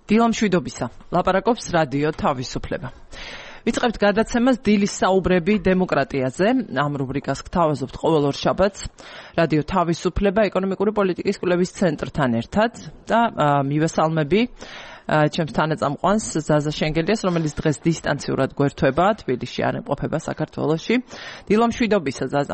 დილამშვიდობისა. ლაპარაკობს რადიო თავისუფლება. ვიწყებთ გადაცემას დილის საუბრები დემოკრატიაზე. ამ რუბრიკას გთავაზობთ ყოველ ორ შაბათს რადიო თავისუფლება ეკონომიკური პოლიტიკის კვლევის ცენტრთან ერთად და მივესალმები ჩემს თანაწამყვანს ზაზა შენგელიას, რომელიც დღეს დისტანციურად გვერდება, თბილისში არ იმყოფება საქართველოში. დილამშვიდობისა ზაზა.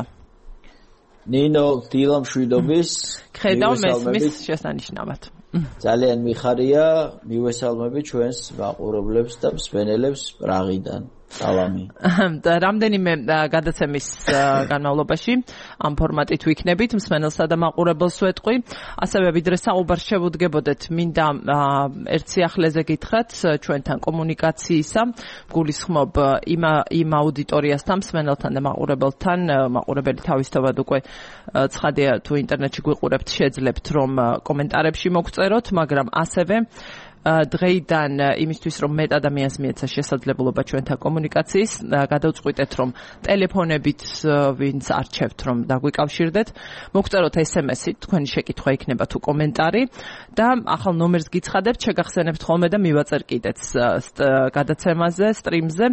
ნინო, დილამშვიდობის. ხედავ მესმის შესანიშნავად. ძალიან მიხარია, მივესალმები ჩვენს მაყურებლებს და მსმენელებს პრაღიდან. სალამი. რამდენიმე გადაცემის განმავლობაში ამ ფორმატით ვიქნებით, მსმენელსა და მაყურებელს ვეტყვი. ასევე ვიდრე საუბარ შევუდგებოდეთ, მინდა ერთ სიახლეზე გითხრათ ჩვენთან კომუნიკაციისა, გულისხმობ იმ აუდიტორიასთან, მსმენელთან და მაყურებელთან, მაყურებელი თავისთავად უკვე ცხადია თუ ინტერნეტში გვიყურებთ, შეძლებთ რომ კომენტარებში მოგწეროთ, მაგრამ ასევე დღეიდან იმისთვის რომ მეტ ადამიანს მიეცა შესაძლებლობა ჩვენთან კომუნიკაციის, გადავწყვიტეთ რომ ტელეფონებით ვინც არჩევთ რომ დაგვიკავშირდეთ, მოგწეროთ SMS-ით, თქვენი შეკითხვა იქნება თუ კომენტარი და ახალ ნომერს გიცხადებთ, შეგახსენებთ ხოლმე და მივაწერ კიდეც გადაცემაზე, სტრიმზე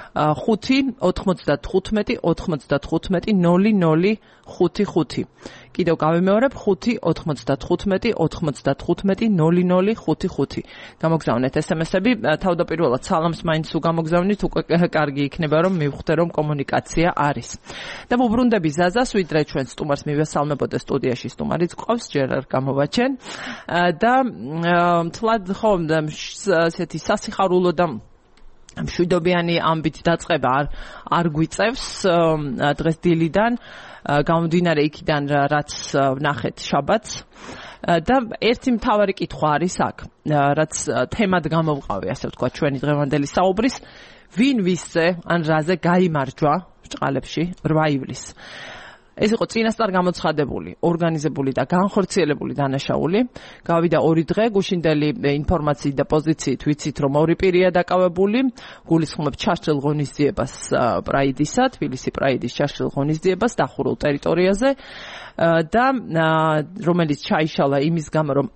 5 95 95 00 55. კიდევ გავიმეორებ 5 95 95 00 55. გამოგზავნეთ SMS-ები, თავდაპირველად სალამს მაინც უგამოგზავნით, უკვე კარგი იქნება რომ მივხვდე რომ კომუნიკაცია არის. და ვუბრუნდები ზაზას, ვიდრე ჩვენ სტუმარს მივესალმებოდე, სტუდიაში სტუმარიც გვყავს, ჯერ არ გამოვაჩენ და თლად ხო ესეთი სასიხარულო და მშვიდობიანი ამბით დაწყება არ გვიწევს დღეს დილიდან, გამომდინარე იქიდან რაც ვნახეთ შაბათს და ერთი მთავარი კითხვა არის აქ, რაც თემად გამოვყავი, ასე ვთქვა, ჩვენი დღევანდელი საუბრის, ვინ ვისზე ან რაზე გაიმარჯვა ბრჭყალებში 8 ივლისს. ეს იყო წინასწარ გამოცხადებული, ორგანიზებული და განხორციელებული დანაშაული. გავიდა 2 დღე, გუშინდელი ინფორმაციით და პოზიციით ვიცით, რომ 2 პირია დაკავებული, გულისხმობ ჩარჩილ ღონისძიებას პრაიდისა, თბილისი პრაიდის ჩარჩილ ღონისძიებას დახურულ ტერიტორიაზე და რომელიც ჩაიშალა იმის გამო, რომ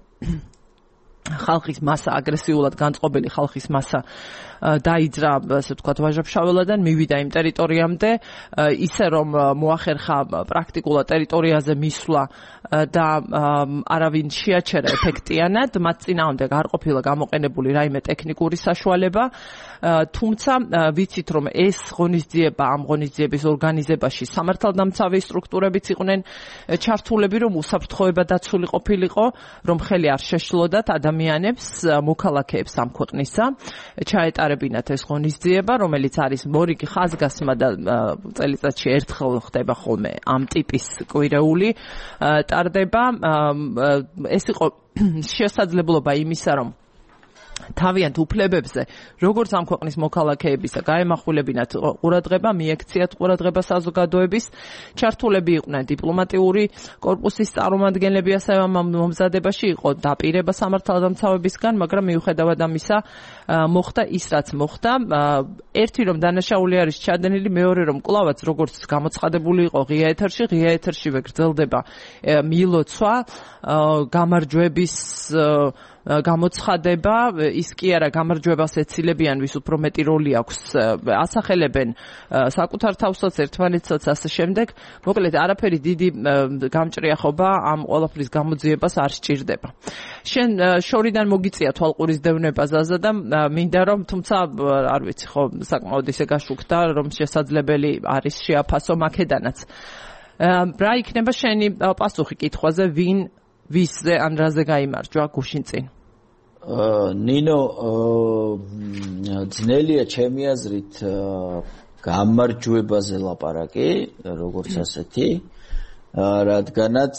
ხალხის მასა, აგრესიულად განწყობილი ხალხის მასა დაიძრა, ასე ვთქვათ, ვაჟა-ფშაველადან, მივიდა იმ ტერიტორიამდე, ისე რომ მოახერხა პრაქტიკულად ტერიტორიაზე მისვლა და არავინ შეაჩერა ეფექტიანად, მათ წინააღმდეგ არ ყოფილა გამოყენებული რაიმე ტექნიკური საშუალება, თუმცა ვიცით რომ ეს ღონისძიება, ამ ღონისძიების ორგანიზებაში სამართალდამცავი სტრუქტურებიც იყვნენ ჩართულები, რომ უსაფრთხოება დაცული ყოფილიყო, რომ ხელი არ შეშლოდათ ადამიანებს, მოქალაქეებს ამ ქვეყნისა, ჩაეტარებინათ ეს ღონისძიება, რომელიც არის მორიგი ხაზგასმა და წელიწადში ერთხელ ხდება ხოლმე ამ ტიპის კვირეული ტარდება. ეს იყო შესაძლებლობა იმისა, რომ თავიანთ უფლებებზე, როგორც ამ ქვეყნის მოქალაქეებისა, გაემახვილებინათ ყურადღება, მიექციათ ყურადღება საზოგადოების, ჩართულები იყვნენ დიპლომატიური კორპუსის წარმომადგენლები, ასევე ამ მომზადებაში იყო დაპირება სამართალდამცავებისგან, მაგრამ მიუხედავად ამისა, მოხდა ის, რაც მოხდა. ერთი რომ დანაშაული არის ჩადენილი, მეორე რომ კლავაც როგორც გამოცხადებული იყო ღია ეთერშივე გრძელდება მილოცვა, გამარჯვების გამოცხადება, ის კი არა გამარჯვებას ეცილებიან, ვის უფრო მეტი როლი აქვს, ასახელებენ საკუთარ თავსაც, ერთმანეთსაც, ასე შემდეგ. მოკლედ, არაფერი დიდი გამჭრიახობა ამ ყველაფრის გამოძიებას არ სჭირდება. შენ შორიდან მოგიწია თვალყურის დევნება ზაზა და მინდა რომ, თუმცა არ ვიცი, ხო, საკმაოდ ისე გაშუქდა, რომ შესაძლებელი არის შეაფასო მაქედანაც. რა იქნება შენი პასუხი კითხვაზე, ვისზე ან რაზე გაიმარჯვა გუშინ წინ? ნინო, ძნელია ჩემი აზრით გამარჯვებაზე ლაპარაკი, როგორც ასეთი, რადგანაც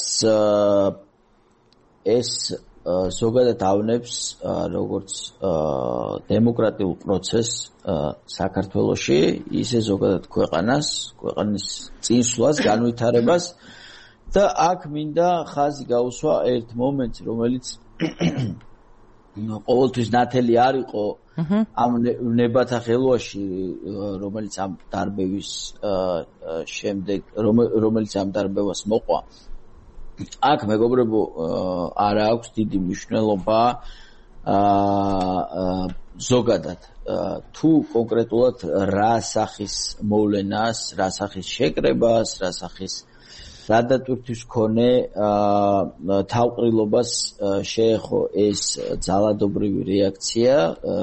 ეს ზოგადად ავნებს როგორც დემოკრატიულ პროცესს საქართველოში, ისე ზოგადად ქვეყნის წინსვლას, განვითარებას და აქ მინდა ხაზი გაუსვა ერთ მომენტს, რომელიც ყოველთვის ნათელი არ იყო ამ ნებათა ხელვაში, რომელიც ამ დარბევის შემდეგ, რომელიც ამ დარბევას მოყვა. აქ მეგობრებო, არა აქვს დიდი მნიშვნელობა ზოგადად თუ კონკრეტულად რა სახის მოვლენას, რა სახის შეკრებას, რა სახის რადატვირთვის მქონე თავყრილობას შეეხო ეს ძალადობრივი რეაქცია,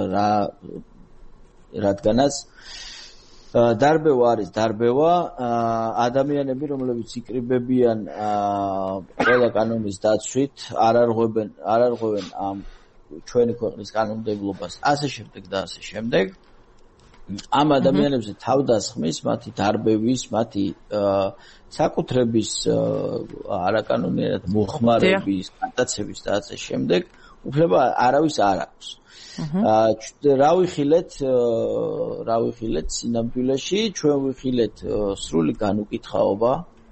რადგანაც დარბევა არის დარბევა, ადამიანები, რომლებიც იკრიბებიან ყველა კანონის დაცვით, არ არღვევენ ამ ჩვენი ქვეყნის კანონმდებლობას, ასე შემდეგ და ასე შემდეგ. ამ ადამიანებზე თავდასხმის, მათი დარბევის, მათი საკუთრების არაკანონიერად მოხმარების, გადაცემის და ასე შემდეგ უფლება არავის არ აქვს. რა ვიხილეთ სინამდვილეში, ჩვენ ვიხილეთ სრული განუკითხაობა.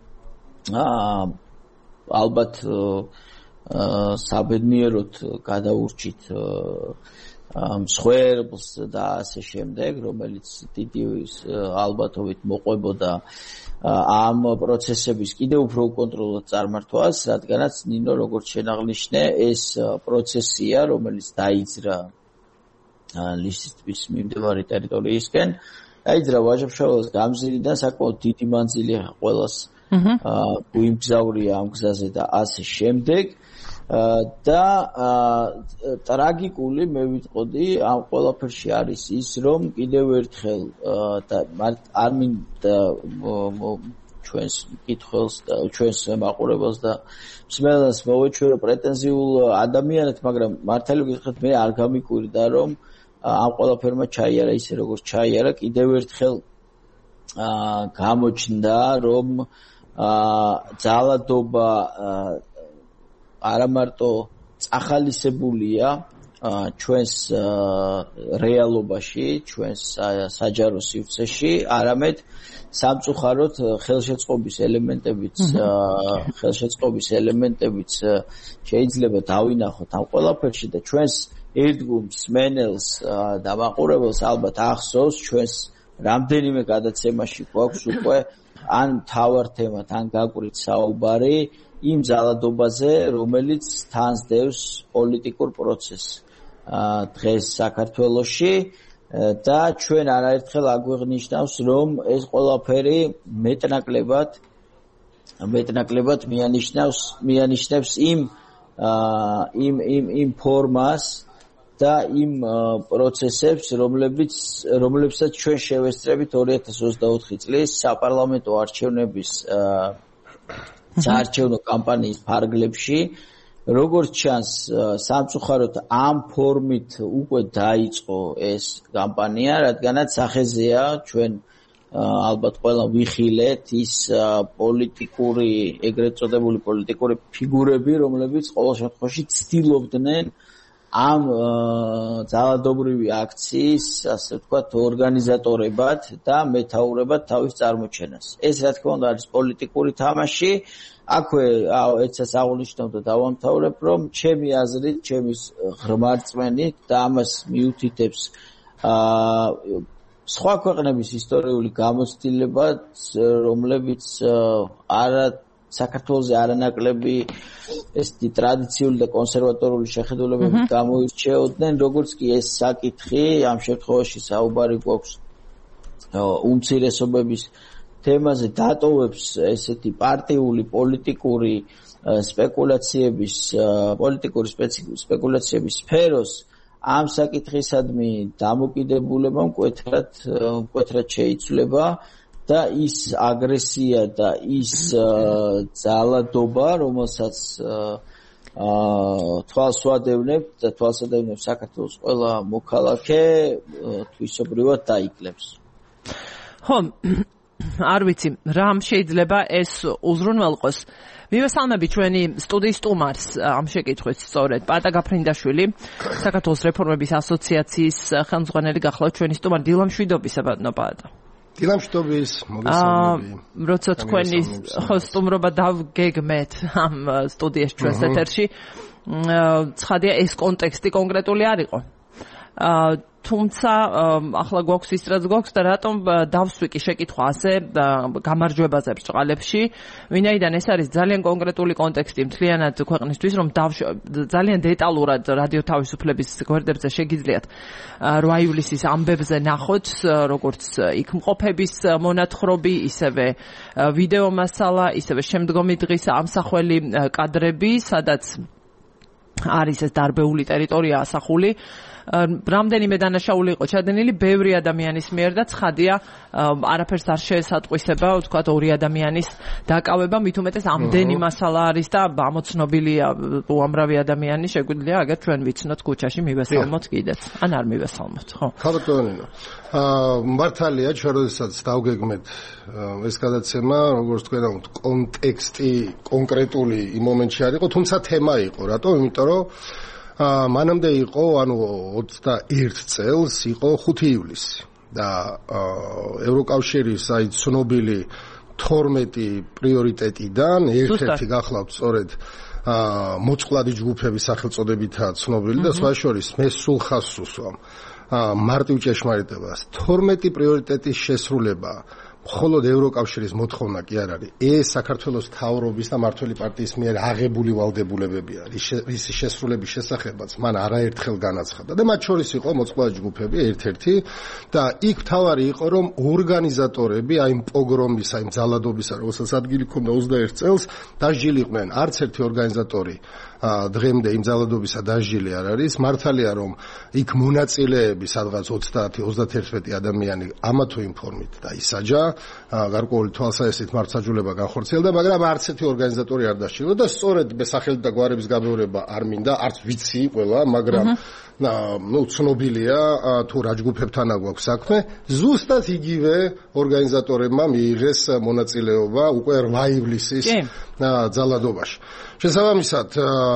ალბათ საბედნიეროდ გადაურჩით მსხვერპლს და ასე შემდეგ, რომელიც დიდი ალბათობით მოყვებოდა ამ პროცესების კიდევ უფრო უკონტროლოდ წარმართვას, რადგანაც ნინო როგორც შენაღნიშნე, ეს პროცესია, რომელიც დაიძრა ლისის ტბის მიმდებარე ტერიტორიისკენ, დაიძრა ვაჟა-ფშაველას გამზირიდან, საკმაოდ დიდი მანძილი ყველას გვიმგზავრია ამ გზაზე და ასე შემდეგ. და ტრაგიკული მე ვიტყოდი ამ ყველაფერში არის ის, რომ კიდევ ერთხელ და არ მინდა ჩვენს მკითხველს და ჩვენს მაყურებელს და მსმენელს მოვეჩვერო პრეტენზიულ ადამიანად, მაგრამ მართალი გითხრათ, მე არ გამიკვირდა, რომ ამ ყველაფერმა ჩაიარა ისე როგორც ჩაიარა, კიდევ ერთხელ გამოჩნდა, რომ ძალადობა არა მარტო წახალისებულია ჩვენს რეალობაში, ჩვენს საჯარო სივრცეში, არამედ სამწუხაროდ ხელშეწყობის ელემენტებიც შეიძლება დავინახოთ ამ ყველაფერში და ჩვენს ერთგულ მსმენელს და მაყურებელს ალბათ ახსოვს ჩვენს რამდენიმე გადაცემაში გვაქვს უკვე ან მთავარ თემად, ან გაკვირით საუბარი იმ ძალადობაზე, რომელიც თანსდევს პოლიტიკურ პროცესს დღეს საქართველოში და ჩვენ არაერთხელ აგვეღნიშნავს, რომ ეს ყველაფერი მეტნაკლებად მიანიშნებს იმ ფორმას და იმ პროცესებს, რომლებსაც ჩვენ შევესწრებით 2024 წლის საპარლამენტო არჩევნების საარჩევნო კამპანიის ფარგლებში, როგორც ჩანს, სამწუხაროდ ამ ფორმით უკვე დაიწყო ეს კამპანია, რადგანაც სახეზეა ჩვენ ალბათ ყველა ვიხილეთ ის პოლიტიკური, ეგრეთ წოდებული პოლიტიკური ფიგურები, რომლებიც ყოველ შემთხვევაში ცდილობდნენ ამ ძალადობრივი აქციის, ასე ვთქვათ, ორგანიზატორებად და მეთაურებად თავის წარმოჩენას. ეს რა თქმა უნდა არის პოლიტიკური თამაში. აქვე ეცას აღნიშნავ და დავამთავრებ, რომ ჩემი აზრით, ჩემი ღრმა რწმენით და ამას მიუთითებს სხვა ქვეყნების ისტორიული გამოცდილებაც, რომლებიც საქართველოზე არანაკლები ესეთი ტრადიციული და კონსერვატორული შეხედულებები გამოირჩეოდნენ, როგორც კი ეს საკითხი, ამ შემთხვევაში საუბარი გვაქვს უმცირესობების თემაზე, დატოვებს ესეთი პარტიული პოლიტიკური სპეკულაციების სფეროს, ამ საკითხისადმი დამოკიდებულებამ მკვეთრად შეიცვლება და ის აგრესია და ის ძალადობა, რომელსაც თვალსადევნებს საქართველოს ყველა მოქალაქე, თვისობრივად დაიკლებს. ხო, არ ვიცი, რამ შეიძლება ეს უზრუნველყოს. მივესალმები ჩვენი სტუდიის სტუმარს ამ შეკითხვით სწორედ პატა გაფრინდაშვილი, საქართველოს რეფორმების ასოციაციის ხელმძღვანელი გახლავთ ჩვენი სტუმარი დილამშვიდობის ბატონო პატა. დილამშვიდობის, მოგესალმები. როცა თქვენი სტუმრობა დავგეგმეთ ამ სტუდიის ჩვენს ეთერში, ცხადია ეს კონტექსტი კონკრეტული არ იყო. თუმცა ახლა გვაქვს ის რაც გვაქვს და რატომ დავსვი კი შეკითხვა ასე გამარჯვებაზე ბრჭყალებში, ვინაიდან ეს არის ძალიან კონკრეტული კონტექსტი მთლიანად ქვეყნისთვის, რომ ძალიან დეტალურად რადიო თავისუფლების გვერდებზე შეგიძლიათ 8 ივლისის ამბებზე ნახოთ, როგორც იქ მყოფების მონათხრობი, ისევე ვიდეო მასალა, ისევე შემდგომი დღის ამსახველი კადრები, სადაც არის ეს დარბეული ტერიტორია ასახული. რამდენიმე დანაშაული იყო ჩადენილი ბევრი ადამიანის მიერ და ცხადია არაფერს არ შეესატყვისება ვთქვათ ორი ადამიანის დაკავება, მით უმეტეს ამდენი მასალა არის და ამოცნობილია უამრავი ადამიანი, შეგვიძლია აგერ ჩვენ ვიცნოთ ქუჩაში მივესალმოთ კიდეც ან არ მივესალმოთ, ხო? ხალხო, მართალია, ჩვენ როდესაც დავგეგმეთ ეს გადაცემა, როგორც თქვენ ამბობთ, კონტექსტი კონკრეტული იმ მომენტში არ იყო, თუმცა თემა იყო, რატომ? იმიტომ რომ მანამდე იყო, ანუ 21 წელს იყო 5 ივლისი და ევროკავშირის აი ცნობილი 12 პრიორიტეტიდან ერთ-ერთი გახლავთ სწორედ მოწყვლადი ჯგუფების სახელწოდებითაა ცნობილი და სხვა შორის მე სულ ხაზს უსვამ მარტივ ჭეშმარიტებას 12 პრიორიტეტის შესრულება მხოლოდ ევროკავშირის მოთხოვნა კი არ არის. ეს საქართველოს მთავრობის და მმართველი პარტიის მიერ აღებული ვალდებულებებია. რის შესრულების შესახებაც მან არაერთხელ განაცხადა და მათ შორის იყო მოწყვლადი ჯგუფები ერთ-ერთი და იქ თავარი იყო რომ ორგანიზატორები აი პოგრომის, აი ძალადობისა, რომელსაც ადგილი ჰქონდა 21 წელს, დასჯილიყვნენ. არც ერთი ორგანიზატორი დღემდე იმ ძალადობისა დასჯილი არ არის. მართალია რომ იქ მონაწილეები სადღაც 30-31 ადამიანი ამა თუ იმ ფორმით დაისაჯა, გარკვეული თვალსაჩინო მართლმსაჯულება განხორციელდა, მაგრამ არც ერთი ორგანიზატორი არ დასჯილა და სწორედ სახელით და გვარების გამეორება არ მინდა, არც ვიცი ყველა, მაგრამ ცნობილია თუ რა ჯგუფებთან აქვს საქმე, ზუსტად იგივე ორგანიზატორებმა მიიღეს მონაწილეობა უკვე 8 ივლისის ძალადობაში. შესაბამისად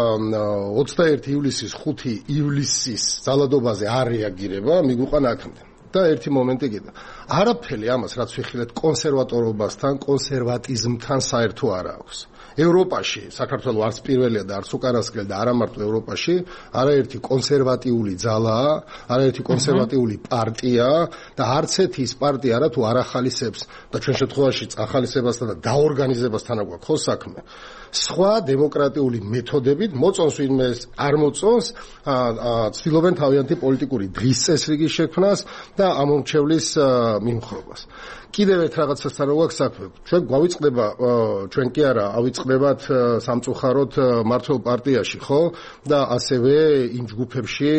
21 ივლისის 5 ივლისის ძალადობაზე არ რეაგირება მიგვიყვანა აქამდე. და ერთი მომენტი კიდე. არაფერი ამას რაც ვიხილეთ კონსერვატორობასთან, კონსერვატიზმთან საერთო არ აქვს. ევროპაში, საქართველოს არც პირველია და არც უკანასკნელი და არა მარტო ევროპაში, არაერთი კონსერვატიული ძალაა, არაერთი კონსერვატიული პარტია და არც ერთი ის პარტია არა თუ არ ახალისებს და ჩვენ შემთხვევაში ახალისებასთან და დაორგანიზებასთან აქვს ხო საქმე. სხვა დემოკრატიული მეთოდებით მოწონს ვინმე არ მოწონს, ცდილობენ თავიანთი პოლიტიკური დღის წესრიგის შექმნას და ამომრჩევლის მიმხრობას. კიდევ ერთ რაღაცასთან რო გვაქვს საქმე. ჩვენ გვავიწყდება, ჩვენ კი არა, ავიწყდებათ სამწუხაროდ მმართველ პარტიაში, ხო? და ასევე იმ ჯგუფებში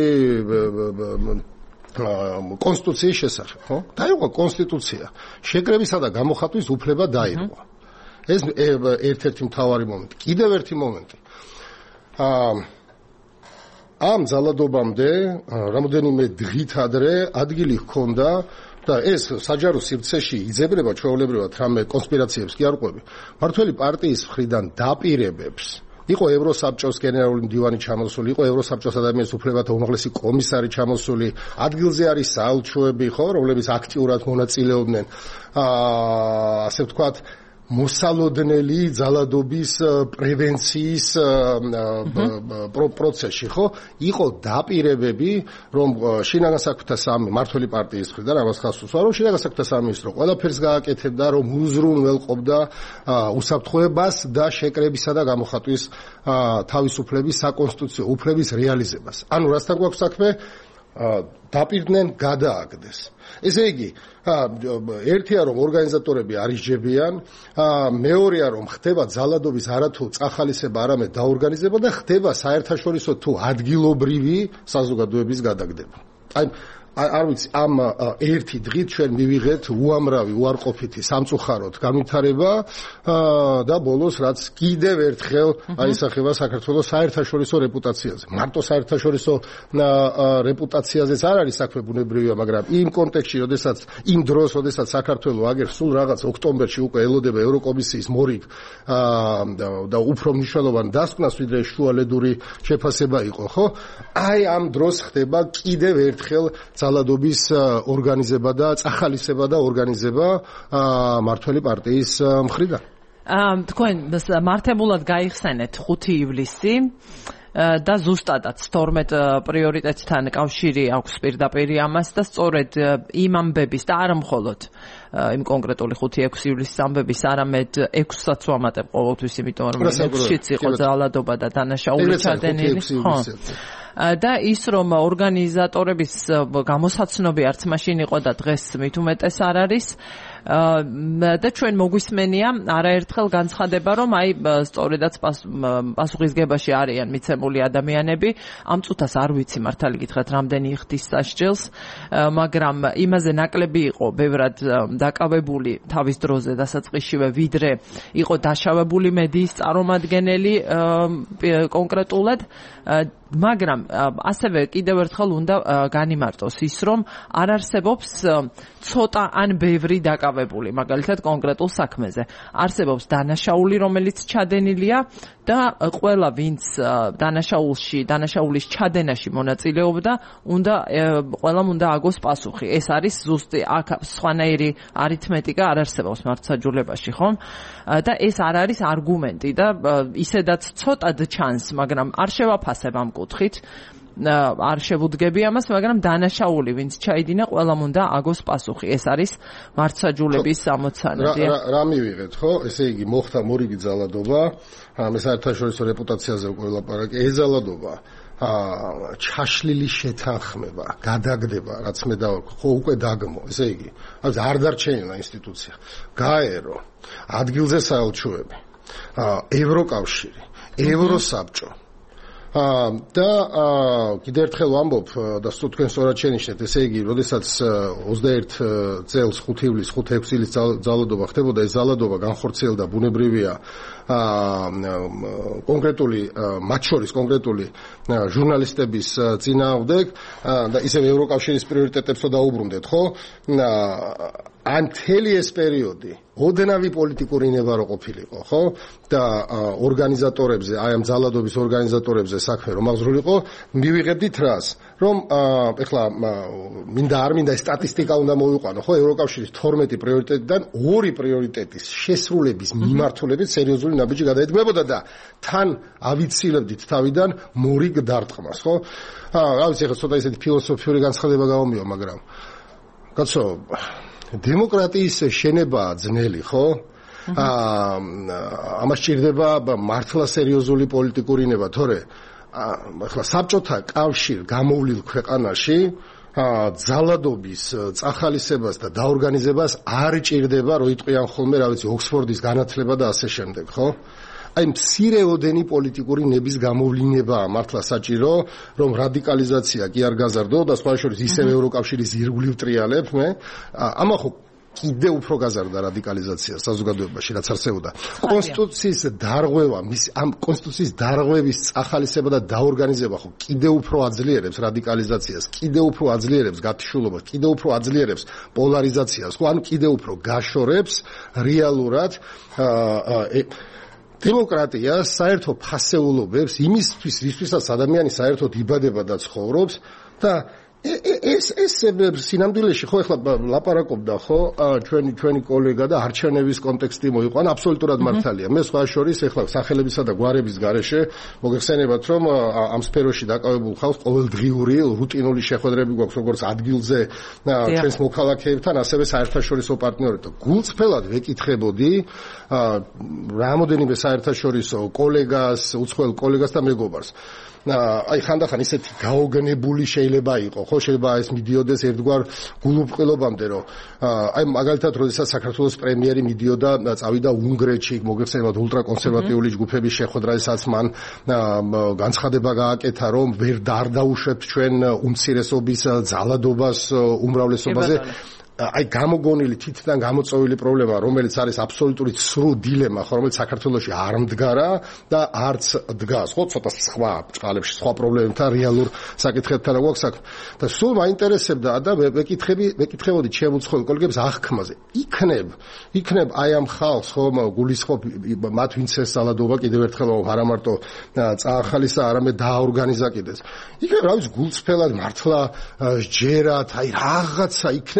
კონსტიტუციის შესახებ, ხო? დაიღო კონსტიტუცია. შეკრებისა და გამოხატვის უფლება დაიღო. ეს ერთ-ერთი მთავარი მომენტი. კიდევ ერთი მომენტი. ამ ძალადობამდე რამოდენიმე დღით ადრე ადგილი ჰქონდა და ეს საჯარო სივრცეში იძებნება ჩვეულებრივად რამე კონსპირაციებს კი არ ყვები. მმართველი პარტიის მხრიდან დაპირებებს იყო ევროსაბჭოს გენერალური მდივანი ჩამოსული, იყო ევროსაბჭოს ადამიანის უფლებათა უმაღლესი კომისარი ჩამოსული, ადგილზე არის საელჩოები, ხო, რომლებიც აქტიურად მონაწილეობდნენ ასე ვთქვათ მოსალოდნელი ძალადობის პრევენციის პროცესში, ხო? იყო დაპირებები, რომ შინაგან საქმეთა სამი მმართველი პარტიის მხრიდან ამას ხაზს უსვა, რომ შინაგან საქმეთა სამინისტრო ყველაფერს გააკეთებდა, რომ უზრუნველყოფდა უსაფრთხოებას და შეკრებისა და გამოხატვის თავისუფლების საკონსტიტუციო უფლების რეალიზებას. ანუ რასთან გვაქვს საქმე? დაპირდნენ გადააგდეს. ესე იგი, ერთია რომ ორგანიზატორები არისჯებიან, მეორეა რომ ხდება ძალადობის არათუ წახალისება, არამედ დაორგანიზება და ხდება საერთაშორისო თუ ადგილობრივი საზოგადოების გადაგდება. აი არ ვიცი, ამ ერთი დღით ჩვენ მივიღეთ უამრავი უარყოფითი სამწუხაროდ განვითარება და ბოლოს რაც კიდევ ერთხელ აისახება საქართველოს საერთაშორისო რეპუტაციაზე. მარტო საერთაშორისო რეპუტაციაზეც არ არის საქმე ბუნებრივია, მაგრამ იმ კონტექსტში, იმ დროს, როდესაც საქართველოს აგერ სულ რაღაც ოქტომბერში უკვე ელოდება ევროკომისიის მორიგ და უფრო მნიშვნელოვანი დასკვნას, ვიდრე შუალედური შეფასება იყო, ხო? აი ამ დროს ხდება კიდევ ერთხელ ძალადობის ორგანიზება და წახალისება და ორგანიზება მმართველი პარტიის მხრიდან. თქვენ მართებულად გაიხსენეთ 5 ივლისი და ზუსტადაც 12 პრიორიტეტთან კავშირი აქვს პირდაპირ ამას და სწორედ იმ ამბების და არა მხოლოდ იმ კონკრეტული 5-6 ივლისის ამბების, არამედ 6-საც ვამატებ ყოველთვის, იმიტომ რომ 6-იც იყო ძალადობა და დანაშაული ჩადენილი. და ის რომ ორგანიზატორების გამოსაცნობი არც მაშინ იყო და დღეს მით უმეტეს არ არის და ჩვენ მოგვისმენია არაერთხელ განცხადება რომ აი სწორედაც პასუხისგებაში არიან მიცემული ადამიანები ამ წუთას არ ვიცი მართალი გითხრათ რამდენი ხდის სასჯელს მაგრამ იმაზე ნაკლები იყო ბევრად დაკავებული თავის დროზე დასაწყისშივე ვიდრე იყო დაშავებული მედიის წარმომადგენელი კონკრეტულად მაგრამ ასევე კიდევ ერთხელ უნდა განიმარტოს ის რომ არ არსებობს ცოტა ან ბევრი დაკავებული მაგალითად კონკრეტულ საქმეზე არსებობს დანაშაული რომელიც ჩადენილია და ყველა ვინც დანაშაულის ჩადენაში მონაწილეობდა ყველამ უნდა აგოს პასუხი ეს არის ზუსტი აქ სხვანაირი არითმეტიკა არ არსებობს მართლმსაჯულებაში ხომ და ეს არ არის არგუმენტი და ისედაც ცოტად ჩანს მაგრამ არ შევაფასებ ამ კუთხით არ შევუდგები ამას, მაგრამ დანაშაული ვინც ჩაიდინა, ყველამ უნდა აგოს პასუხი. ეს არის მართლმსაჯულების ამოცანა. რა მივიღეთ, ხო? ესე იგი, მოხდა მორიგი ძალადობა, მე საერთაშორისო რეპუტაციაზე უკვე ვლაპარაკე, ეს ძალადობა ჩაშლილი შეთანხმება, გადაგდება, რაც მე ხო უკვე დაგმო, ესე იგი, არ დარჩენილა ინსტიტუცია. გაერო, ადგილზე საელჩოები, ევროკავშირი, ევროსაბჭო და კიდევ ერთხელ ვამბობ და თქვენ სწორად შენიშნეთ, ესე იგი, როდესაც 21 წელს 5 ივლისს 5-6 ივლისს ძალადობა ხდებოდა, ეს ძალადობა განხორციელდა ბუნებრივია კონკრეტული მათ შორის კონკრეტული ჟურნალისტების წინააღმდეგ და ისევ ევროკავშირის პრიორიტეტებს დაუბრუნდეთ, ხო? ან მთელი ეს პერიოდი ოდნავი პოლიტიკური ნება რო ყოფილიყო, ხო? და ორგანიზატორებზე, აი ამ ძალადობის ორგანიზატორებზე საქმე რომ აღზრულიყო, მივიღებდით რას? რომ ეხლა მინდა არ მინდა სტატისტიკა უნდა მოვიყვანო, ხო? ევროკავშირის 12 პრიორიტეტიდან 2 პრიორიტეტის შესრულების მიმართულებით სერიოზული ნაბიჯი გადაედგმებოდა და თან ავიცილებდით თავიდან მორიგ დარტყმას, ხო? რა ვიცი, ეხლა ცოტა ისეთი ფილოსოფიური განცხადება გამომივა, მაგრამ კაცო დემოკრატიის შენება ძნელი, ხო? ამას ჭირდება მართლა სერიოზული პოლიტიკური ნება, თორე ახლა საბჭოთა კავშირ გამოვლილ ქვეყანაში ძალადობის წახალისებას და დაორგანიზებას არ ჭირდება, რომ იტყვიან ხოლმე, რა ვიცი, ოქსფორდის განათლება და ასე შემდეგ, ხო? აი მცირეოდენი პოლიტიკური ნების გამოვლინება მართლა საჭირო, რომ რადიკალიზაცია კი არ გაზარდო და სხვა შორის ისევ ევროკავშირის ირგვლივ ტრიალებ მე. ამა ხო კიდევ უფრო გაზარდა რადიკალიზაცია საზოგადოებაში, რაც არსებობდა. კონსტიტუციის დარღვევა, ამ კონსტიტუციის დარღვევის წახალისება და დაორგანიზება ხო კიდევ უფრო აძლიერებს რადიკალიზაციას, კიდევ უფრო აძლიერებს გათიშულობას, კიდევ უფრო აძლიერებს პოლარიზაციას, ხო? ანუ კიდევ უფრო გაშორებს რეალურად დემოკრატია საერთო ფასეულობებს იმისთვის, ვისთვისაც ადამიანი საერთოდ იბადება და ცხოვრობს და ეს სინამდვილეში ხო ეხლა ლაპარაკობდა ხო ჩვენი კოლეგა და არჩევნების კონტექსტი მოიყვანა აბსოლუტურად მართალია. მე სხვა შორის ეხლა სახელებისა და გვარების გარეშე მოგეხსენებათ რომ ამ სფეროში დაკავებულ ხალხს ყოველდღიური რუტინული შეხვედრები გვაქვს როგორც ადგილზე ჩვენს მოქალაქეებთან, ასევე საერთაშორისო პარტნიორებთან. გულწრფელად ვეკითხებოდი რამოდენიმე საერთაშორისო კოლეგას, უცხოელ კოლეგას და მეგობარს. აი ხანდახან ისეთი გაოგნებული შეიძლება იყო, ხო, შეიძლება ეს მიდიოდეს ერთგვარ გულუბრყილობამდე, რომ აი მაგალითად, როდესაც საქართველოს პრემიერი მიდიოდა, წავიდა უნგრეთში, მოგეხსენებათ ულტრაკონსერვატიული ჯგუფების შეხვედრა, ესაც მან განცხადება გააკეთა, რომ ვერ დაუშვებთ ჩვენ უმცირესობის ძალადობას უმრავლესობაზე. აი გამოგონილი თითიდან გამოწვეული პრობლემა, რომელიც არის აბსოლუტური ცრუ დილემა, ხო, რომელიც საქართველოში არ მდგარა და არც დგას, ხო, ცოტა სხვა ბრწყალებში, სხვა პრობლემებთან, რეალურ საკითხებთან გვაქვს საქმე. და სულ მაინტერესებდა და ვეკითხებოდი ჩემ უცხოელ კოლეგებს აღქმაზე. იქნებ აი ამ ხალხს, ხო, გულისხმობ მათ ვინც ეს ძალადობა კიდევ ერთხელ არა მარტო წაახალისა, არამედ დააორგანიზა კიდეც. იქნებ რა ვიცი, გულწრფელად მართლა ჯერათ, აი რაღაცა იქნებ მართლა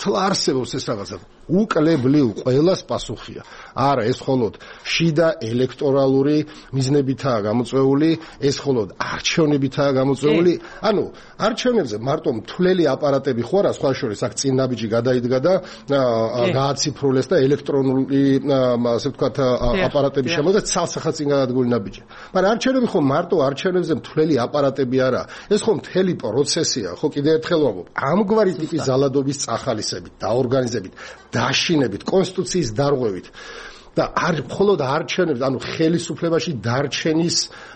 მართლა არსებობს ეს რაღაცა. უკლებლივ ყველას პასუხია. არა, ეს მხოლოდ შიდა ელექტორალური მიზნებითაა გამოწვეული, ეს მხოლოდ არჩევნებითაა გამოწვეული. ანუ არჩევნებზე მარტო მთლელი აპარატები ხო არა, სხვა შორის აქ წინ ნაბიჯი გადაიდგა და გააციფრულეს და ელექტრონული ასე ვთქვათ აპარატები შემოდგა ცალსახად წინ გადადგული ნაბიჯი. მაგრამ არჩევნები ხო მარტო არჩევნებზე მთლელი აპარატები არა. ეს ხო მთელი პროცესია, ხო კიდევ ერთხელ ვამბობ. ამგვარი ტიპის ზალადობის წახალისებით, დაორგანიზებით, დაშინებით, კონსტიტუციის დარღვევით და მხოლოდ არჩევნებს, ანუ ხელისუფლებაში დარჩენის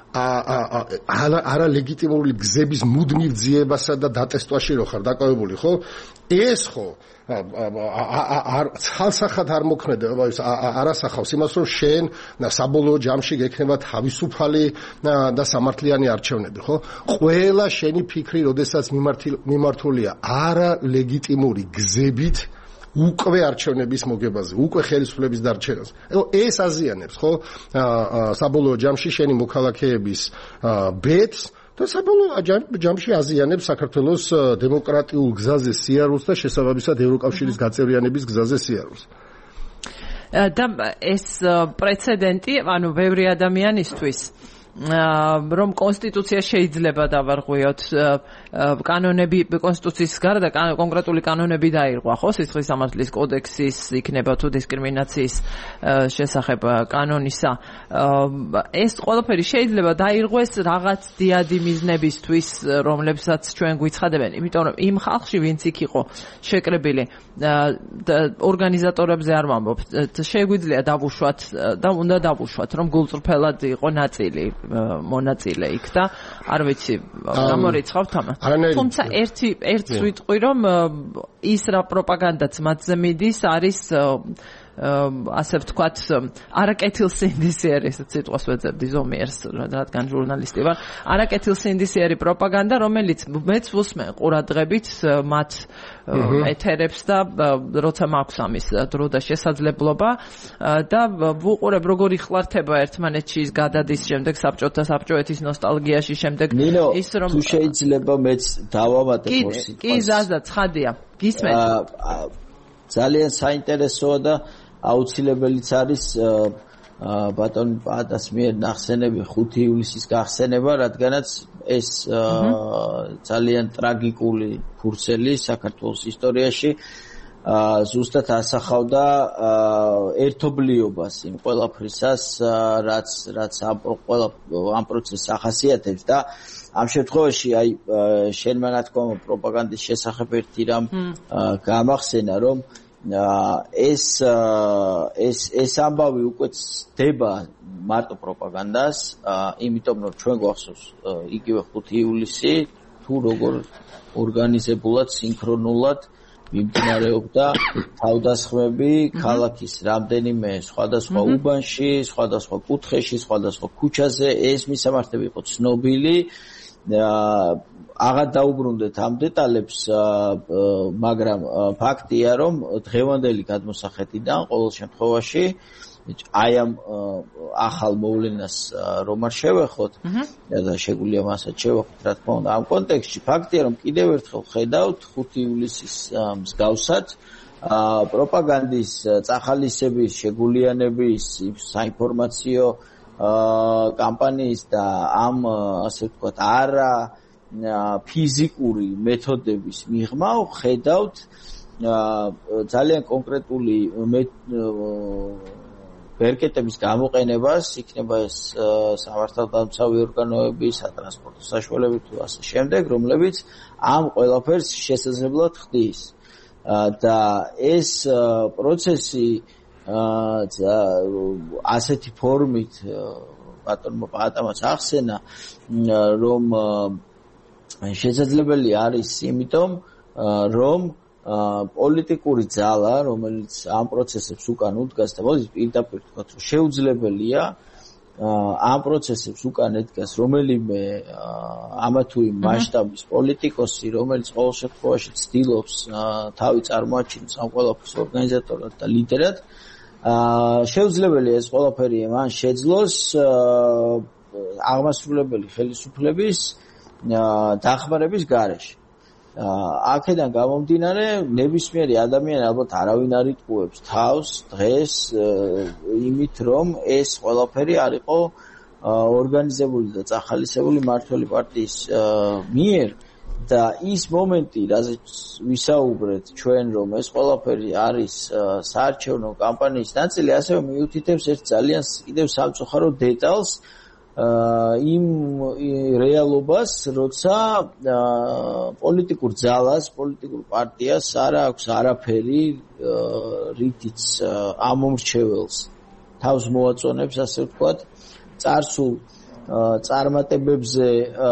არა ლეგიტიმური გზების მუდმივ ძიებასა და დატესტვაში რო ხარ დაკავებული, ხო? ეს ხო ცალსახად არ მოქმედება, არასახავს იმას, რომ შენ საბოლოო ჯამში გექნება თავისუფალი და სამართლიანი არჩევნები, ხო? ყველა შენი ფიქრი, როდესაც მიმართულია არა ლეგიტიმური გზებით უკვე არჩევნების მოგებაზე, უკვე ხელისუფლების დარჩენაზე. ეს აზიანებს, ხო? საბოლოო ჯამში შენი მოქალაქეების ბედს და საბოლოო ჯამში აზიანებს საქართველოს დემოკრატიულ გზაზე სიარულს და შესაბამისად ევროკავშირის გაწევრიანების გზაზე სიარულს. და ეს პრეცედენტი, ანუ ბევრი ადამიანისთვის რომ კონსტიტუცია შეიძლება დავარღვიოთ კანონები კონსტიტუციის გარდა კონკრეტული კანონები დაირღვა ხო სისხლის სამართლის კოდექსის იქნება თუ დისკრიმინაციის შესახებ კანონისა ეს ყველაფერი შეიძლება დაირღვეს რაღაც დიადი მიზნებისთვის რომლებსაც ჩვენ გვიცხადებენ იმიტომ რომ იმ ხალხში ვინც იქ იყო შეკრებილი ორგანიზატორებზე არ ვამბობ შეგვიძლია დავუშვათ და უნდა დავუშვათ რომ გულწრფელად იყო ნაწილი მონაწილე იქ და არ ვიცი გამორიცხავთ ამას თუმცა ერთს ვიტყვი რომ ის რა პროპაგანდაც მათზე მიდის არის ასე ვთქვათ არაკეთილსინდისიერი ეს სიტყვას ვეძებდი ზომიერს რადგან ჟურნალისტი ვარ არაკეთილსინდისიერი პროპაგანდა რომელიც მეც ვუსმენ ყურადღებით მათ ეთერებს და როცა მაქვს ამის დრო და შესაძლებლობა და ვუყურებ როგორი ხლართება ერთმანეთში ის გადადის შემდეგ საბჭოთა საბჭოეთის ნოსტალგიაში შემდეგ ის რომ თუ შეიძლება მეც დავამატებ ორ სიტყვას კი ზაზა ცხადია გისმენთ ძალიან საინტერესოა და აუცილებელიც არის ბატონ პატას მიერ ნახსენები 5 ივლისის გახსენება, რადგანაც ეს ძალიან ტრაგიკული ფურცელი საქართველოს ისტორიაში ზუსტად ასახავდა ერთობლიობას იმ ყველაფრისას, რაც ამ პროცესს ახასიათებს და ამ შემთხვევაში აი შენ მანათქომა პროპაგანდის შესახებ ერთი რამ გამახსენა რომ ეს ამბავი უკვე ცდება მარტო პროპაგანდას, იმიტომ რომ ჩვენ გვახსოვს იგივე 5 ივლისი თუ როგორ ორგანიზებულად სინქრონულად მიმდინარეობდა თავდასხმები ქალაქის რამდენიმე სხვადასხვა უბანში, სხვადასხვა კუთხეში, სხვადასხვა ქუჩაზე, ეს მისამართები იყო ცნობილი აღარ დაუბრუნდეთ ამ დეტალებს, მაგრამ ფაქტია, რომ დღევანდელი გადმოსახედიდან ყოველ შემთხვევაში აი ამ ახალ მოვლენას რომ არ შევეხოთ და შეგვიძლია მასაც შევეხოთ, რა თქმა უნდა, ამ კონტექსტში ფაქტია, რომ კიდევ ერთხელ ხედავთ 5 ივლისის მსგავსად პროპაგანდის წახალისების, შეგულიანების, საინფორმაციო კამპანიის და ამ ასე ვთქვათ არა ფიზიკური მეთოდების მიღმა ხედავთ ძალიან კონკრეტული ბერკეტების გამოყენებას, იქნება ეს სამართალდამცავი ორგანოები, სატრანსპორტო საშუალებები თუ ასე შემდეგ, რომლებიც ამ ყველაფერს შესაძლებლად ხდის. და ეს პროცესი ასეთი ფორმით ბატონმა პატამაც ახსენა, რომ შესაძლებელი არის იმიტომ, რომ პოლიტიკური ძალა, რომელიც ამ პროცესებს უკან უდგას და მოდი პირდაპირ ვთქვათ, რომ შეუძლებელია ამ პროცესებს უკან ედგას რომელიმე ამა თუ იმ მასშტაბის პოლიტიკოსი, რომელიც ყოველ შემთხვევაში ცდილობს თავი წარმოაჩინოს ამ ყველაფრის ორგანიზატორად და ლიდერად, შეუძლებელია ეს ყველაფერი მან შეძლოს აღმასრულებელი ხელისუფლების დახმარების გარეშე. აქედან გამომდინარე ნებისმიერი ადამიანი ალბათ არავინ არ იტყუებს თავს დღეს იმით რომ ეს ყველაფერი არ იყო ორგანიზებული და წახალისებული მმართველი პარტიის მიერ და ის მომენტი, რაზეც ვისაუბრეთ ჩვენ, რომ ეს ყველაფერი არის საარჩევნო კამპანიის ნაწილი, ასევე მიუთითებს ერთ ძალიან კიდევ სამწუხარო დეტალს იმ რეალობას, როცა პოლიტიკურ ძალას, პოლიტიკურ პარტიას არ აქვს არაფერი, რითიც ამომრჩეველს თავს მოაწონებს, ასე ვთქვათ, წარსულ წარმატებებზე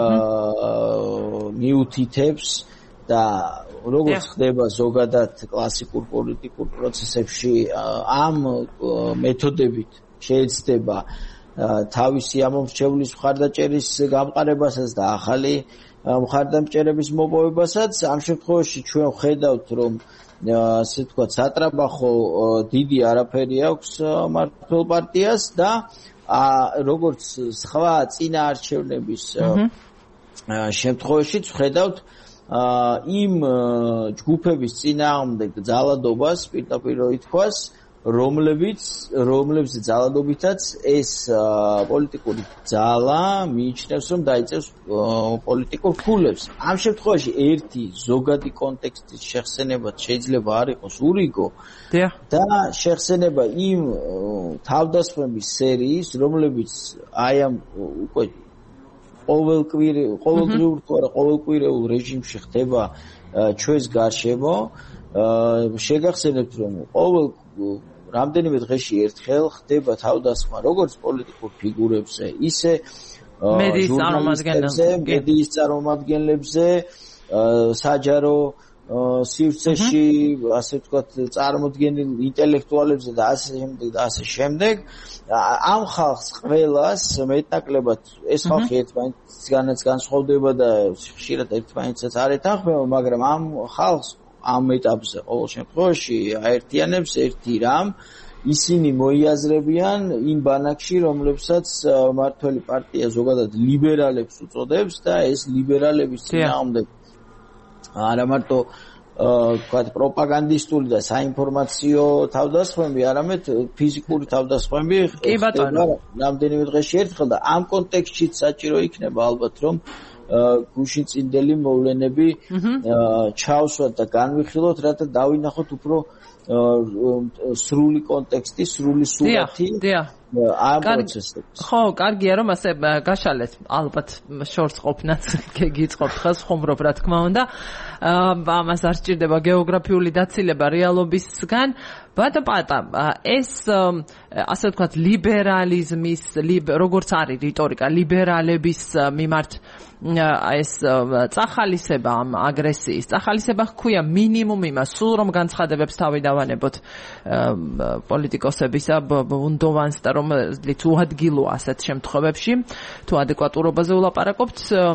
მიუთითებს და როგორც ხდება ზოგადად კლასიკურ პოლიტიკურ პროცესებში ამ მეთოდებით შეიძლება თავისი ამომრჩევლის მხარდაჭერის გამყარებასაც და ახალი მხარდამჭერების მოპოვებასაც ამ შემთხვევაში ჩვენ ვხედავთ რომ ასე ვთქვათ სატრაბახო დიდი არაფერი აქვს მმართველ პარტიას და როგორც სხვა წინა არჩევნების შემთხვევაშიც ვხედავთ იმ ჯგუფების წინააღმდეგ ძალადობას პირდაპირ ითქვას რომლებიც ძალადობითაც ეს პოლიტიკური ძალა მიიჩნევს რომ დაიწევს პოლიტიკურ ფულებს. ამ შემთხვევაში ერთი ზოგადი კონტექსტის შეხსენება შეიძლება არ იყოს ურიგო და შეხსენება იმ თავდასხმების სერიის, რომლებიც აი ამ უკვე ყოველკვირეულ რეჟიმში ხდება ჩვენს გარშემო. შეგახსენებთ რომ ყოველ რამდენიმე დღეში ერთხელ ხდება თავდასხმა როგორც პოლიტიკურ ფიგურებზე, ისე მედიის წარმომადგენლებზე, საჯარო სივრცეში, ასე ვთქვათ, წარმოდგენილ ინტელექტუალებზე და ასე შემდეგ. ამ ხალხს ყველას მეტნაკლებად ეს ხალხი ერთმანეთისგანაც განსხვავდება და ხშირად ერთმანეთსაც არ ეთანხმება, მაგრამ ამ ხალხს ამ ეტაპზე ყოველ შემთხვევაში აერთიანებს ერთი რამ, ისინი მოიაზრებიან იმ ბანაკში, რომლებსაც მმართველი პარტია ზოგადად ლიბერალებს უწოდებს და ეს ლიბერალების წინააღმდეგ არა მარტო ვთქვათ პროპაგანდისტული და საინფორმაციო თავდასხმები, არამედ ფიზიკური თავდასხმები ხდება რამდენიმე დღეში ერთხელ და ამ კონტექსტშიც საჭირო იქნება ალბათ რომ გუშინ წინდელი მოვლენები ჩავსვათ და განვიხილოთ, რათა დავინახოთ უფრო სრული კონტექსტი, სრული სურათი ამ პროცესების. ხო, კარგია რომ ასე გაშალეთ, ალბათ შორს ყოფნაც გიწყობთ ხას ხუმრობ რა თქმა უნდა. ამას არ სჭირდება გეოგრაფიული დაცილება რეალობისგან. ბატა, ეს ასე ვთქვათ ლიბერალიზმის, როგორც არის რიტორიკა, ლიბერალების მიმართ ეს წახალისება ამ აგრესიის, წახალისება ხქვია მინიმუმ იმას, სულ რომ განცხადებებს თავი დავანებოთ პოლიტიკოსებისა, ბუნდოვანს და რომელიც უადგილოა ასეთ შემთხვევებში, თუ ადეკვატურობაზე ვლაპარაკობთ,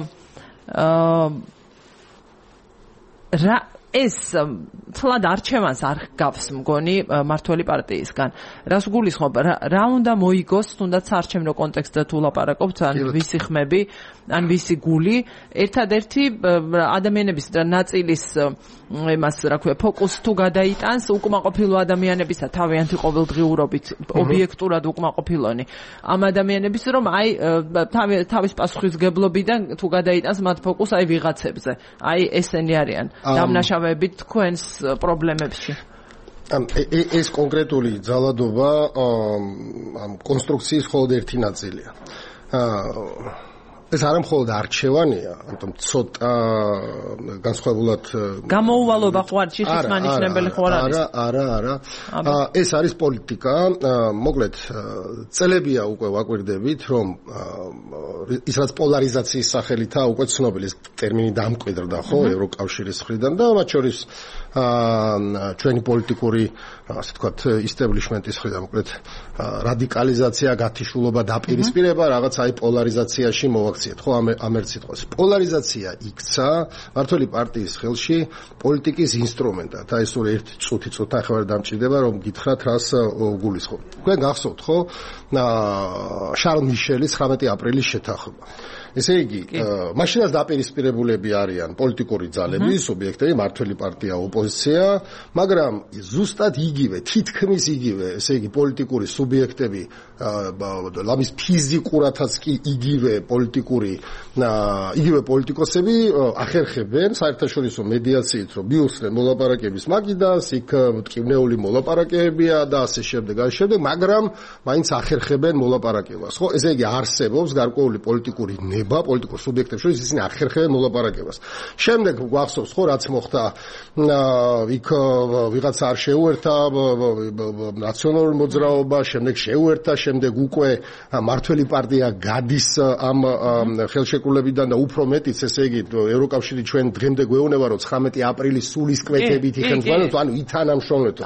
ეს თლად არჩევანს არ გავს მგონი მმართველი პარტიისგან. რას გულისხმობ? რა უნდა მოიგოს, თუნდაც საარჩევნო კონტექსტზე თუ ვლაპარაკობთ, ან ვისი ხმები, ან ვისი გული, ერთადერთი ადამიანების ნაწილის იმას რა ქვია, ფოკუს თუ გადაიტანს უკმაყოფილო ადამიანებისა თავიანთი ყოველდღიურობით, ობიექტურად უკმაყოფილონი. ამ ადამიანების რომ აი თავის პასუხისგებლობიდან თუ გადაიტანს მათ ფოკუს აი ვიღაცებზე. აი ესენი არიან დამნაშავეებით თქვენს პრობლემებში. ეს კონკრეტული ძალადობა ამ კონსტრუქციის მხოლოდ ერთი ნაწილია. ეს არ მხოლოდ არჩევანია, ამიტომ ცოტა განსხვავებულად გამოუვალობა ხო არ ჭირს მანიშნებელი ხო არ არის? არა. ეს არის პოლიტიკა. მოკლედ წელებია უკვე ვაკვირდებით, რომ ის რაც პოლარიზაციის სახელითა უკვე ცნობილი ტერმინი დამკვიდრდა ხო ევროკავშირის მხრიდან და მათ შორის ჩვენი პოლიტიკური ასე ვთქვათ ისტებლიშმენტის მხრიდან მოკლედ რადიკალიზაცია, გათიშულობა, დაპირისპირება რაღაც აი პოლარიზაციაში მოვაქციეთ ხო ამ ერთ სიტყვას. პოლარიზაცია იქცა მმართველი პარტიის ხელში პოლიტიკის ინსტრუმენტად. აი ეს ერთ წუთი ახლა ვერ დამჭირდება რომ გითხრათ რას გულისხმობთ. თქვენ გახსოვთ ხო შარლ მიშელის 19 აპრილის შეთანხმება. ესე იგი, მაშინაც დაპირისპირებულები არიან პოლიტიკური ძალები, სუბიექტები, მართველი პარტია, ოპოზიცია, მაგრამ ზუსტად იგივე, თითქმის იგივე, ესე იგი პოლიტიკური სუბიექტები, ლამის ფიზიკურათაც კი იგივე პოლიტიკოსები ახერხებენ საერთაშორისო მედიაციით, რომ მიუხსნեն მოლაპარაკების მაგიდას, იქ მტკივნეული მოლაპარაკებებია და ასე შემდეგ, მაგრამ მაინც ახერხებენ მოლაპარაკებას. ხო, ესე იგი არსებობს გარკვეული პოლიტიკური ნება, პოლიტიკურ სუბიექტებს შორის ისინი ახერხებენ მოლაპარაკებას. შემდეგ გვახსოვს, ხო, რაც მოხდა იქ ვიღაცა არ შეუერთა ნაციონალურ მოძრაობა, შემდეგ შეუერთა, შემდეგ უკვე მართველი პარტია გადის ამ ხელშეკრულებიდან და უფრო მეტიც, ესე იგი ევროკავშირი ჩვენ დღემდე გვეუბნება, რომ 19 აპრილის სულისკვეთებით იხელმძღვანელთ, ანუ ითანამშრომლოთ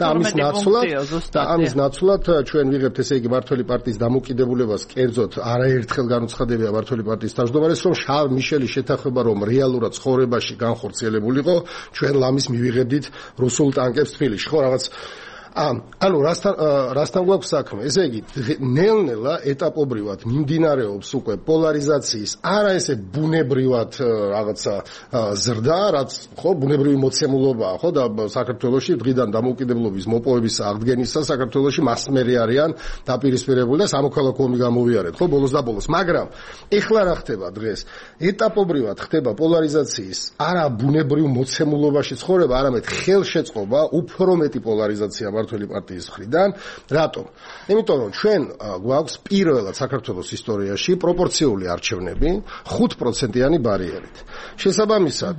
და ამის ნაცვლად ჩვენ ვიღებთ, ესე იგი მართველი პარტიის დამოკიდებულებას კერძოდ არაერთხელ განუცხადებია მართველი პარტიის თავმჯდომარეს, რომ შარლ მიშელის შეთანხმება რომ რეალურად ცხოვრებაში განხორციელებულიყო, ჩვენ ლამის მივიღებდით რუსულ ტანკებს თბილისში, ხო, რაღაც ანუ რასთან გვაქვს საქმე? ესე იგი, ნელ-ნელა ეტაპობრივად მიმდინარეობს უკვე პოლარიზაციის არა ესე ბუნებრივად რაღაცა ზრდა, რაც ხო ბუნებრივი მოცემულობაა, ხო და საქართველოში დღიდან დამოუკიდებლობის მოპოვების აღდგენისა საქართველოში მასმერი არიან დაპირისპირებული და სამოქალაქო ომი გამოვიარეთ, ხო ბოლოს და ბოლოს. მაგრამ ეხლა რა ხდება დღეს? ეტაპობრივად ხდება პოლარიზაციის არა ბუნებრივ მოცემულობაში ცხოვრება, არამედ ხელშეწყობა, უფრო მეტი პოლარიზაცია მართველი პარტიის მხრიდან. რატომ? იმიტომ რომ ჩვენ გვაქვს პირველად საქართველოს ისტორიაში პროპორციული არჩევნები 5%-იანი ბარიერით. შესაბამისად,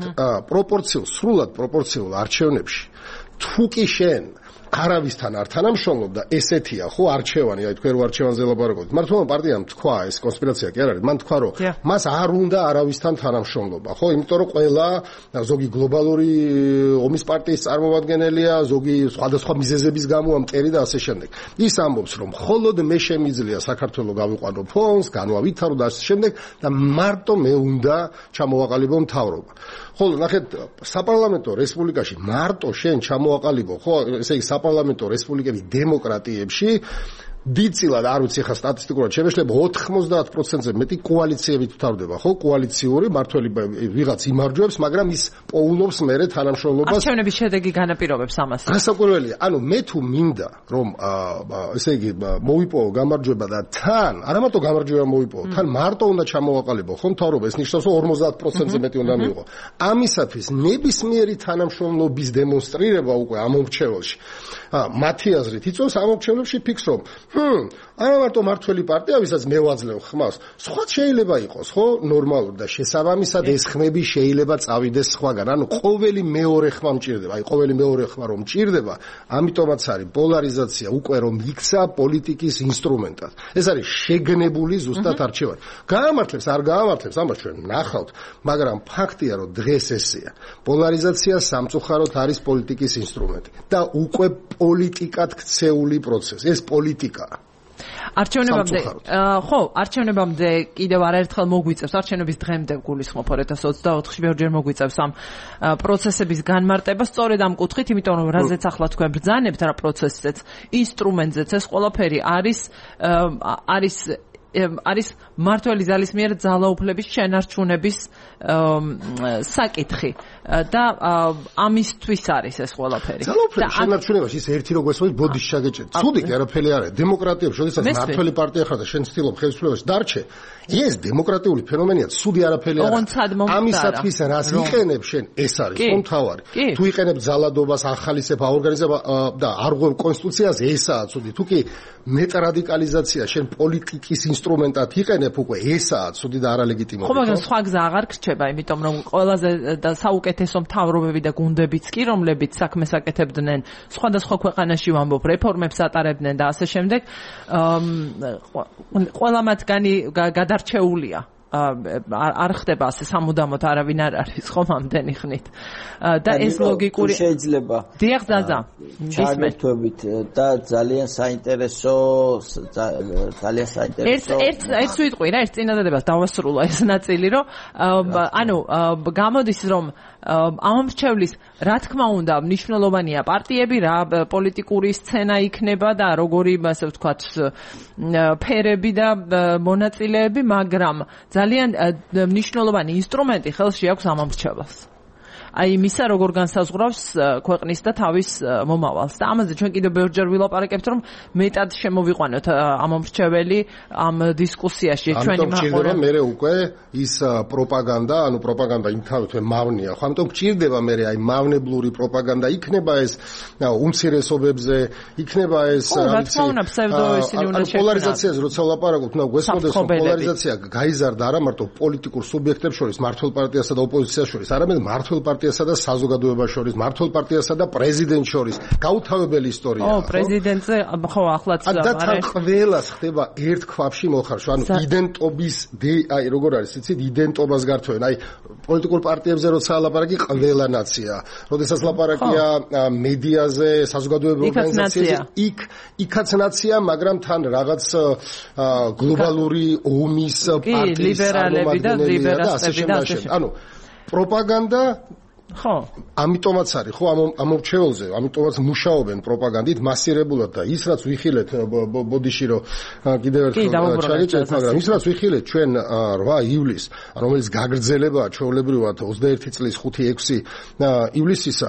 სრულად პროპორციულ არჩევნებში თუ კი შენ არავისთან არ თანამშრომლობ და ესეთია ხო არჩევანი, აი თქვენ რო არჩევანზე ლაპარაკობთ. მართლობა პარტიამ თქვა, ეს კონსპირაცია კი არ არის, მან თქვა რომ მას არ უნდა არავისთან თანამშრომლობა, ხო, იმიტომ რომ ყველა ზოგი გლობალური ომის პარტიის წარმომადგენელია, ზოგი სხვადასხვა მიზეზების გამო ამტერი და ასე შემდეგ. ის ამბობს რომ მხოლოდ მე შემიძლია საქართველოს გავიყვანო ფონს, განვავითარო და ასე შემდეგ და მარტო მე უნდა ჩამოვაყალიბო მთავრობა. ხოლო ნახეთ, საპარლამენტო რესპუბლიკაში მარტო შენ ჩამოვაყალიბო, ხო, ესე იგი საპარლამენტო რესპუბლიკების დემოკრატიებში დიდწილად არ ვიცი ხა სტატისტიკურად შემეშლება 90%-ზე მეტი კოალიციებით მთავრდება, ხო? კოალიციური მართველი ვიღაც იმარჯვებს, მაგრამ ის პოულობს მერე თანამშრომლობას. არჩევნების შედეგი განაპირობებს ამას. გასაკვირველია, ანუ მე თუ მინდა რომ ესე იგი მოვიპოვო გამარჯვება და თან, არა მარტო გამარჯვება მოვიპოვო, თან მარტო უნდა ჩამოვაყალიბო, ხო მთავრობა, ეს ნიშნავს რომ 50%-ზე მეტი უნდა მიიღო. ამისათვის ნებისმიერი თანამშრომლობის დემონსტრირება უკვე ამ მომრჩეველში მათი აზრით იწვევს ამ მომრჩეველში ფიქს რომ არა მარტო მართველი პარტია, ვისაც მე ვაძლევ ხმას, სხვა შეიძლება იყოს, ხო, ნორმალურ და შესაბამისად ეს ხმები შეიძლება წავიდეს სხვაგან. ანუ ყოველი მეორე ხმა მჭირდება, აი ყოველი მეორე ხმა რომ მჭირდება, ამიტომაც არის პოლარიზაცია უკვე რომ იქცა პოლიტიკის ინსტრუმენტად. ეს არის შეგნებული ზუსტად არჩევანი. გაამართლებს, არ გაამართლებს, ამას ჩვენ ნახავთ, მაგრამ ფაქტია რომ დღეს ესეა. პოლარიზაცია სამწუხაროდ არის პოლიტიკის ინსტრუმენტი და უკვე პოლიტიკად ქცეული პროცესი. ეს პოლიტიკა არჩევნებამდე ხო, არჩევნებამდე კიდევ არაერთხელ მოგვიწევს, არჩევნების დღემდე გულისხმობ 2024-ში ბევრჯერ მოგვიწევს ამ პროცესების განმარტება, სწორედ ამ კუთხით, იმიტომ რომ რაზეც ახლა თქვენ ბრძანებთ რა პროცესზეც, ინსტრუმენტზეც, ეს ყველაფერი არის მართველი ძალის მიერ ძალაუფლების შენარჩუნების საკითხი და ამისთვის არის ეს ყველაფერი. ძალაუფლების შენარჩუნებაში ის ერთი როგორც ვთქვი, ბოდიშ შეგეჭერთ. ცუდი კი არაფერი არ არის. დემოკრატიაში, როდესაც მართველი პარტია ხარ და შენ ცდილობ ხელისუფლებაში დარჩე, ეს დემოკრატიული ფენომენია, ცუდი არაფერი არ არის. ამისათვის რას იყენებ შენ, ეს არის მომთავარი. თუ იყენებ ძალადობას, ახალისებ, აორგანიზებ და არ ღვევ კონსტიტუციას, ესაა ცუდი. თუ კი მეტრადიკალიზაცია შენ პოლიტიკის ინსტრუმენტად იყენებ უკვე ესაა ცუდი და არალეგიტიმური. ხო, მაგრამ სხვა გზა აღარ გრჩება, იმიტომ რომ ყველაზე და საუკეთესო მთავრობები და გუნდებიც კი, რომლებიც საქმეს აკეთებდნენ, სხვადასხვა ქვეყანაში ვამბობ, რეფორმებს ატარებდნენ და ასე შემდეგ, ყველა მათგანი გადარჩეულია. არ ხდება ასე სამუდამოდ არავინ არ არის ხომ ამდენი ხნით და ეს ლოგიკური შეიძლება დიახ ზაზა ჩართვებით და ძალიან საინტერესო ერთ ვიტყვი რა, ერთ წინადადებას დავასრულო ეს ნაწილი, რომ ანუ გამოდის რომ ამომრჩევლის რა თქმა უნდა მნიშვნელოვანია პარტიები, რა პოლიტიკური სცენა იქნება და როგორი ასე ვთქვათ ფერები და მონაწილეები, მაგრამ ძალიან მნიშვნელოვანი ინსტრუმენტი ხელში აქვს ამ ამრჩეველს. აი მისა როგორ განსაზღვრავს ქვეყნის და თავის მომავალს და ამაზე ჩვენ კიდევ ბევრჯერ ვილაპარაკებთ რომ მეტად შემოვიყვანოთ ამ მომრჩეველი ამ დისკუსიაში ჩვენი მაყურე მე უკვე ის პროპაგანდა ანუ პროპაგანდა იმთავითვე მავნია ხო ამიტომ გჭირდება მე აი მავნებლური პროპაგანდა იქნება ეს უმცირესობებზე იქნება ეს პოლარიზაციაზე როცა ვლაპარაკობთ უნდა გვესმოდეს რომ პოლარიზაცია გაიზარდა არა მარტო პოლიტიკურ სუბიექტებს შორის მმართველ პარტიასა და ოპოზიციას შორის არამედ მმართველ პარტიასა და საზოგადოებას შორის, მმართველ პარტიასა და პრეზიდენტს შორის გაუთავებელი ისტორია. პრეზიდენტზე ხო ახლაც არა. ყველას ხდება ერთ ქვაბში მოხარშვა. ანუ იდენტობის აი როგორ არის, იცით, იდენტობას გართვენ. აი პოლიტიკურ პარტიებზე როცა ლაპარაკი ყველა ნაცია. როდესაც ლაპარაკია მედიაზე, საზოგადოებრივ ორგანიზაციებზე, იქაც ნაცია, მაგრამ თან რაღაც გლობალური ომის პარტიის ლიბერალები და ლიბერალები და ასე შემდეგ. ანუ პროპაგანდა ხო ამიტომაც არის ხო ამ მრჩეველზე ამიტომაც მუშაობენ პროპაგანდით მასირებულად და ის რაც ვიხილეთ ბოდიში რომ კიდევ ერთხელ ჩაგეჭერთ მაგრამ ის რაც ვიხილეთ ჩვენ 8 ივლისს რომელიც გაგრძელებაა ჩვეულებრივად 21 წლის 5-6 ივლისისა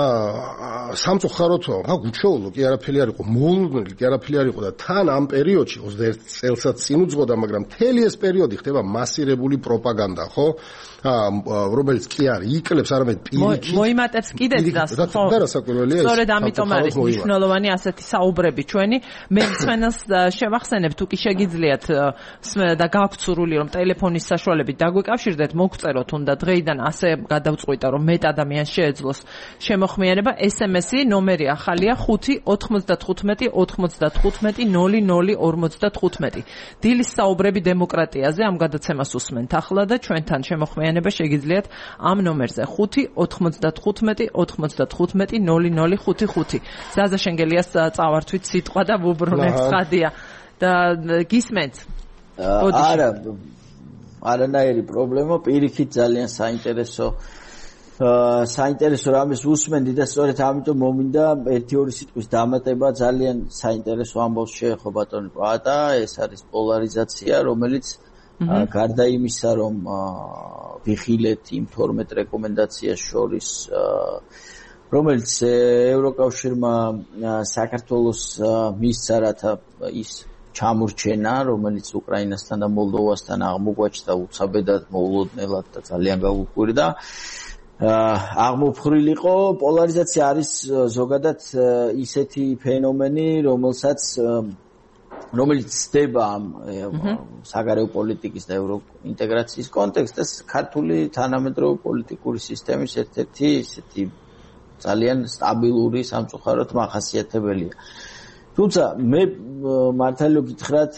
სამწუხაროდ გუჩვეულო კი არაფერი არ იყო მოულოდნელი კი არაფერი არ იყო და თან ამ პერიოდში 21 წელსაც წინ უძღოდა მაგრამ მთელი ეს პერიოდი ხდება მასირებული პროპაგანდა ხო რომელიც კი არის იკლებს არამედ მოიმატებს კიდეც გას ხო სწორედ ამიტომ არის მნიშვნელოვანი ასეთი საუბრები ჩვენი მე მსმენელს შევახსენებ თუ კი შეგიძლიათ და გაქვთ სურვილი რომ ტელეფონის საშუალებით დაგვეკავშირდეთ მოგწეროთ უნდა დღეიდან ასე გადავწყვიტა რომ მეტ ადამიანს შეეძლოს შემოხმიანება SMS-ი ნომერი ახალია 595 95 0055 დილის საუბრები დემოკრატიაზე ამ გადაცემას უსმენთ ახლა და ჩვენთან შემოხმიანება შეგიძლიათ ამ ნომერზე 595 95 0055 ზაზა შენგელიას წავართვით სიტყვა და ვუბრუნეთ ხადია და გისმენთ არანაირი პრობლემა პირიქით ძალიან საინტერესო რამეს უსმენდი და სწორედ ამიტომ მომინდა 1-2 სიტყვის დამატება ძალიან საინტერესო ამბავს შეეხო ბატონი პაატა ეს არის პოლარიზაცია რომელიც გარდა იმისა რომ ვიხილეთ იმ 12 რეკომენდაციას შორის რომელიც ევროკავშირმა საქართველოს მისცა რათა ის ჩამორჩენა რომელიც უკრაინასთან და მოლდოვასთან აღმოგვაჩნდა უცაბედად მოულოდნელად და ძალიან გაუკვირდა აღმოფხრილიყო პოლარიზაცია არის ზოგადად ისეთი ფენომენი რომელიც ხდება საგარეო პოლიტიკის და ევროინტეგრაციის კონტექსტში ქართული თანამედროვე პოლიტიკური სისტემის ერთ-ერთი ისეთი ძალიან სტაბილური სამწუხაროდ მახასიათებელია. თუმცა მე მართალია გითხრათ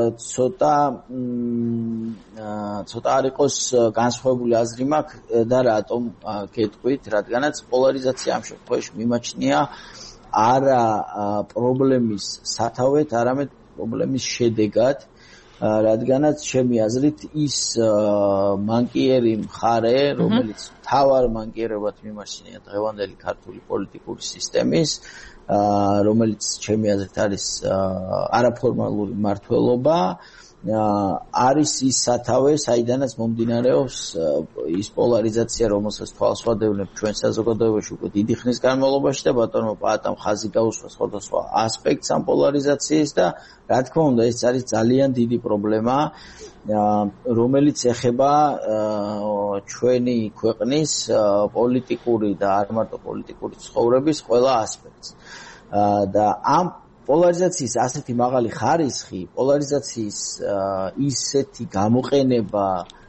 ცოტა არ იყოს განსხვავებული აზრი მაქვს და რატომ გეტყვით, რადგანაც პოლარიზაცია ამ შემთხვევაში მიმაჩნია არა პრობლემის სათავედ, არამედ პრობლემის შედეგად, რადგანაც ჩემი აზრით ის მანკიერი მხარე, რომელიც თავარ მანკიერებად მიმაჩნია დღევანდელი ქართული პოლიტიკური სისტემის, რომელიც ჩემი აზრით არის არაფორმალური მმართველობა, არის ის სათავე, საიდანაც მომდინარეობს ის პოლარიზაცია, რომელსაც თვალს ვადევნებთ ჩვენ საზოგადოებაში უკვე დიდი ხნის განმავლობაში და ბატონო პაატამ ხაზი გაუსვა სხვადასხვა ასპექტს ამ პოლარიზაციის და რა თქმა უნდა ეს არის ძალიან დიდი პრობლემა, რომელიც ეხება ჩვენი ქვეყნის პოლიტიკური და არ მარტო პოლიტიკური ცხოვრების ყველა ასპექტს. და ამ პოლარიზაციის ასეთი მაღალი ხარისხი, პოლარიზაციის ისეთი გამოყენება,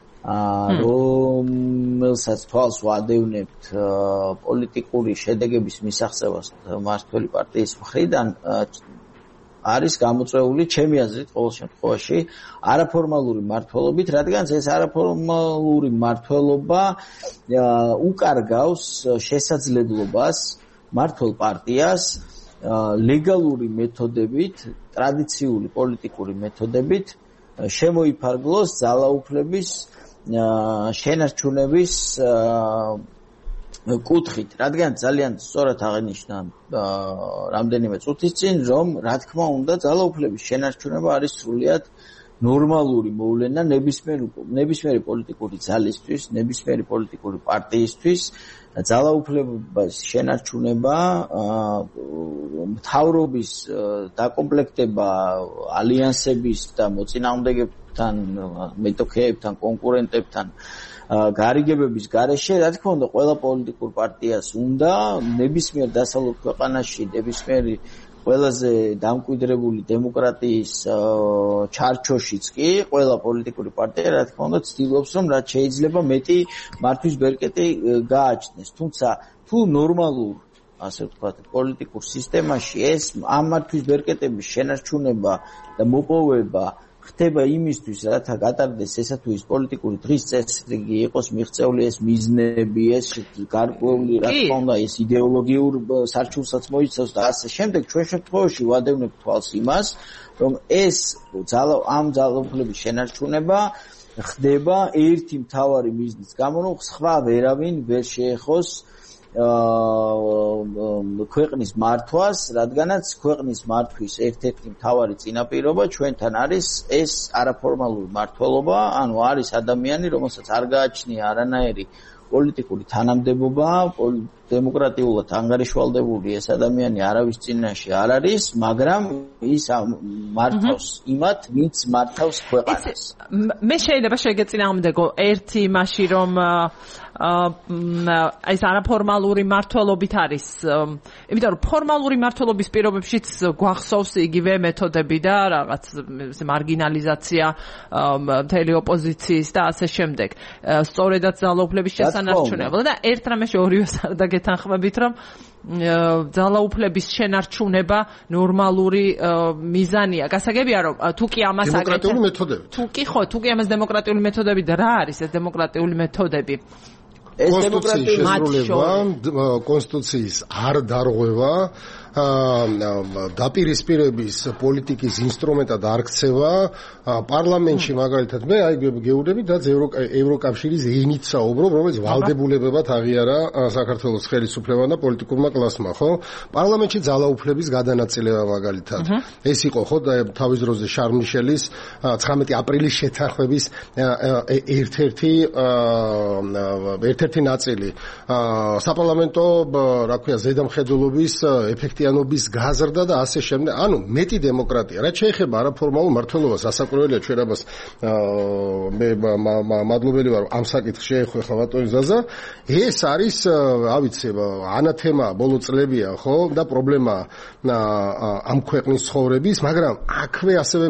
რომელსაც თვალს ვადევნებთ პოლიტიკური შედეგების მისაღწევას მმართველი პარტიის მხრიდან არის გამოწვეული ჩემი აზრით ყოველ შემთხვევაში არაფორმალური მმართველობით, რადგან ეს არაფორმალური მმართველობა უკარგავს შესაძლებლობას მმართველ პარტიას ლეგალური მეთოდებით, ტრადიციული პოლიტიკური მეთოდებით შემოიფარგლოს ძალაუფლების შენარჩუნების კუთხით, რადგან ძალიან სწორად აღინიშნა რამდენიმე წუთის წინ, რომ რა თქმა უნდა ძალაუფლების შენარჩუნება არის სრულიად ნორმალური მოვლენა ნებისმიერი პოლიტიკური ძალისთვის, ნებისმიერი პოლიტიკური პარტიისთვის ძალაუფლების შენარჩუნება, მთავრობის დაკომპლექტება ალიანსების და მოწინააღმდეგეებთან, მეტოქეებთან, კონკურენტებთან გარიგებების გარეშე, რა თქმა უნდა, ყველა პოლიტიკურ პარტიას უნდა ნებისმიერ დასავლურ ქვეყანაში, ნებისმიერი ყველაზე დამკვიდრებული დემოკრატიის ჩარჩოშიც კი ყველა პოლიტიკური პარტია, რა თქმა უნდა, ცდილობს, რომ რაც შეიძლება მეტი მართვის ბერკეტი გააჩნდეს. თუმცა თუ ნორმალურ, ასე ვთქვათ, პოლიტიკურ სისტემაში ეს ამ მართვის ბერკეტების შენარჩუნება და მოპოვება ხდება იმისთვის, რათა გატარდეს ესა თუ ის პოლიტიკური დღის წესრიგი, იყოს მიღწეული ეს მიზნები, ეს გარკვეული, რა თქმა უნდა, ეს იდეოლოგიურ სარჩულსაც მოიცავს და ასე შემდეგ. ჩვენ შემთხვევაში ვადევნებთ თვალს იმას, რომ ეს ამ ძალაუფლების შენარჩუნება ხდება ერთი მთავარი მიზნის გამო, რომ სხვა ვერავინ ვერ შეეხოს ქვეყნის მართვას, რადგანაც ქვეყნის მართვის ერთ-ერთი მთავარი წინაპირობა ჩვენთან არის ეს არაფორმალური მმართველობა, ანუ არის ადამიანი, რომელსაც არ გააჩნია არანაირი პოლიტიკური თანამდებობა, დემოკრატიულად ანგარიშვალდებული ეს ადამიანი არავის წინაშე არ არის, მაგრამ ის მართავს იმათ, ვინც მართავს ქვეყანას. მე შეიძლება შეგეწინააღმდეგო ერთი იმაში, რომ ეს არაფორმალური მმართველობით არის, იმიტომ რომ ფორმალური მმართველობის პირობებშიც გვახსოვს იგივე მეთოდები და რაღაც მარგინალიზაცია მთელი ოპოზიციის და ასე შემდეგ. სწორედაც ძალაუფლების შესანარჩუნება და ერთ რამეში ორივეს არ დაგეთანხმებით, რომ ძალაუფლების შენარჩუნება ნორმალური მიზანია. გასაგებია რომ თუ კი ამას დემოკრატიული მეთოდები. თუ კი ამას დემოკრატიული მეთოდები და რა არის ეს დემოკრატიული მეთოდები? კონსტიტუციის არ დარღვევა, დაპირისპირების პოლიტიკის ინსტრუმენტად არ ქცევა, პარლამენტში მაგალითად მე აი გეუბნები და ევროკავშირის ენით საუბრობ, რომელიც ვალდებულებებად აღიარა საქართველოს ხელისუფლებამ და პოლიტიკურმა კლასმა, ხო? პარლამენტში ძალაუფლების გადანაწილება მაგალითად. ეს იყო ხო და თავის დროზე შარლ მიშელის 19 აპრილის შეთანხმების ერთ-ერთი ნაწილი. საპარლამენტო, რა ქვია, ზედამხედველობის ეფექტიანობის გაზრდა და ასე შემდეგ. ანუ მეტი დემოკრატია. რაც შეეხება არაფორმალურ მმართველობას, ასაკურველია ჩვენ ამას მე მადლობელი ვარ ამ საკითხს შეეხება ბატონი ზაზა. ეს არის, ავიცი, ანათემა ბოლო წლებია, ხო? და პრობლემა ამ ქვეყნის ცხოვრების, მაგრამ აქვე ასევე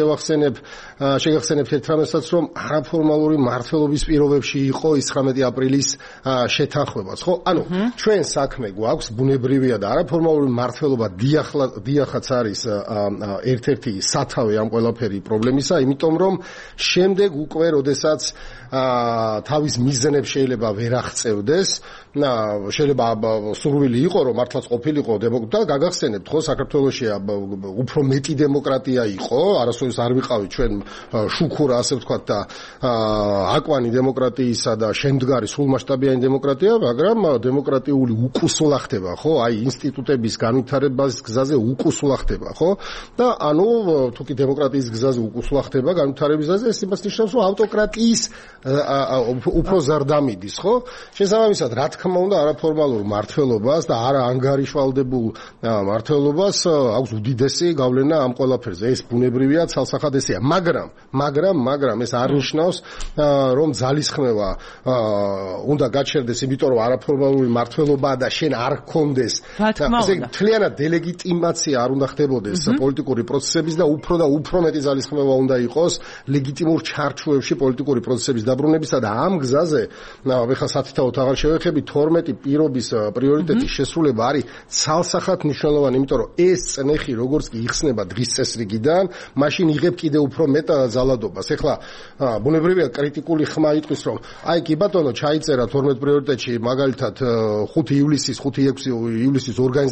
შეგახსენებ ერთ რამესაც, რომ არაფორმალური მმართველობის პირობებში იყო 19 აპრილის შეთანხმებაც, ხო? ანუ ჩვენ საქმე გვაქვს, ბუნებრივია და არაფორმალური მმართველობა დიახაც არის ერთ-ერთი სათავე ამ ყველაფერი პრობლემისა, იმიტომ რომ შემდეგ უკვე როდესაც თავის მიზნებს შეიძლება ვერ აღწევდეს, შეიძლება სურვილი იყო რომ მართლაც ყოფილიყო და გაგახსენებთ ხო საქართველოში უფრო მეტი დემოკრატია იყო, არასოდეს არ ვიყავით ჩვენ შუქურა ასე ვთქვათ და აკვანი დემოკრატიისა და შემდგარი სრულმასშტაბიანი დემოკრატია, მაგრამ დემოკრატიული უკუსულა ხდება, ხო? აი ინსტიტუტების განვითარების გზაზე უკუსულა ხდება, ხო? და ანუ თუ კი დემოკრატიის გზაზე უკუსულა ხდება, განვითარების გზაზე, ეს იმას ნიშნავს, რომ ავტოკრატიის უფრო ზარდამიდის, ხო? შესაბამისად, რა თქმა უნდა, არაფორმალურ მმართველობას და არა ანგარიშვალდებულ მმართველობას აქვს უდიდესი გავლენა ამ ყველაფერზე. ეს ბუნებრივია, ცალსახად ესეა, მაგრამ ეს არ ნიშნავს, რომ ძალისხმევა უნდა გაჩერდეს, იმიტომ რომ არაფორმალური მმართველობა და შენ არ გქონდეს. ესე მთლიანად დელეგიტიმაცია არ უნდა ხდებოდეს პოლიტიკური პროცესების და უფრო მეტი ძალისხმევა უნდა იყოს ლეგიტიმურ ჩარჩოებში პოლიტიკური პროცესების დაბრუნებისა და ამ გზაზე, ეხლა სათითაოდ აღარ შევეხები, 12 პირობის პრიორიტეტის შესრულება არის ცალსახად მნიშვნელოვანი, იმიტომ რომ ეს წნეხი როგორც კი იხსნება დღის წესრიგიდან, მაშინ იღებ კიდევ უფრო მეტ ძალადობას. ეხლა ბუნებრივია კრიტიკული ხმა იტყვის, რომ აი კი ბატონო, ჩაიწერა 12 პრიორიტეტში მაგალითად 5 ივლისის ორგანიზატორების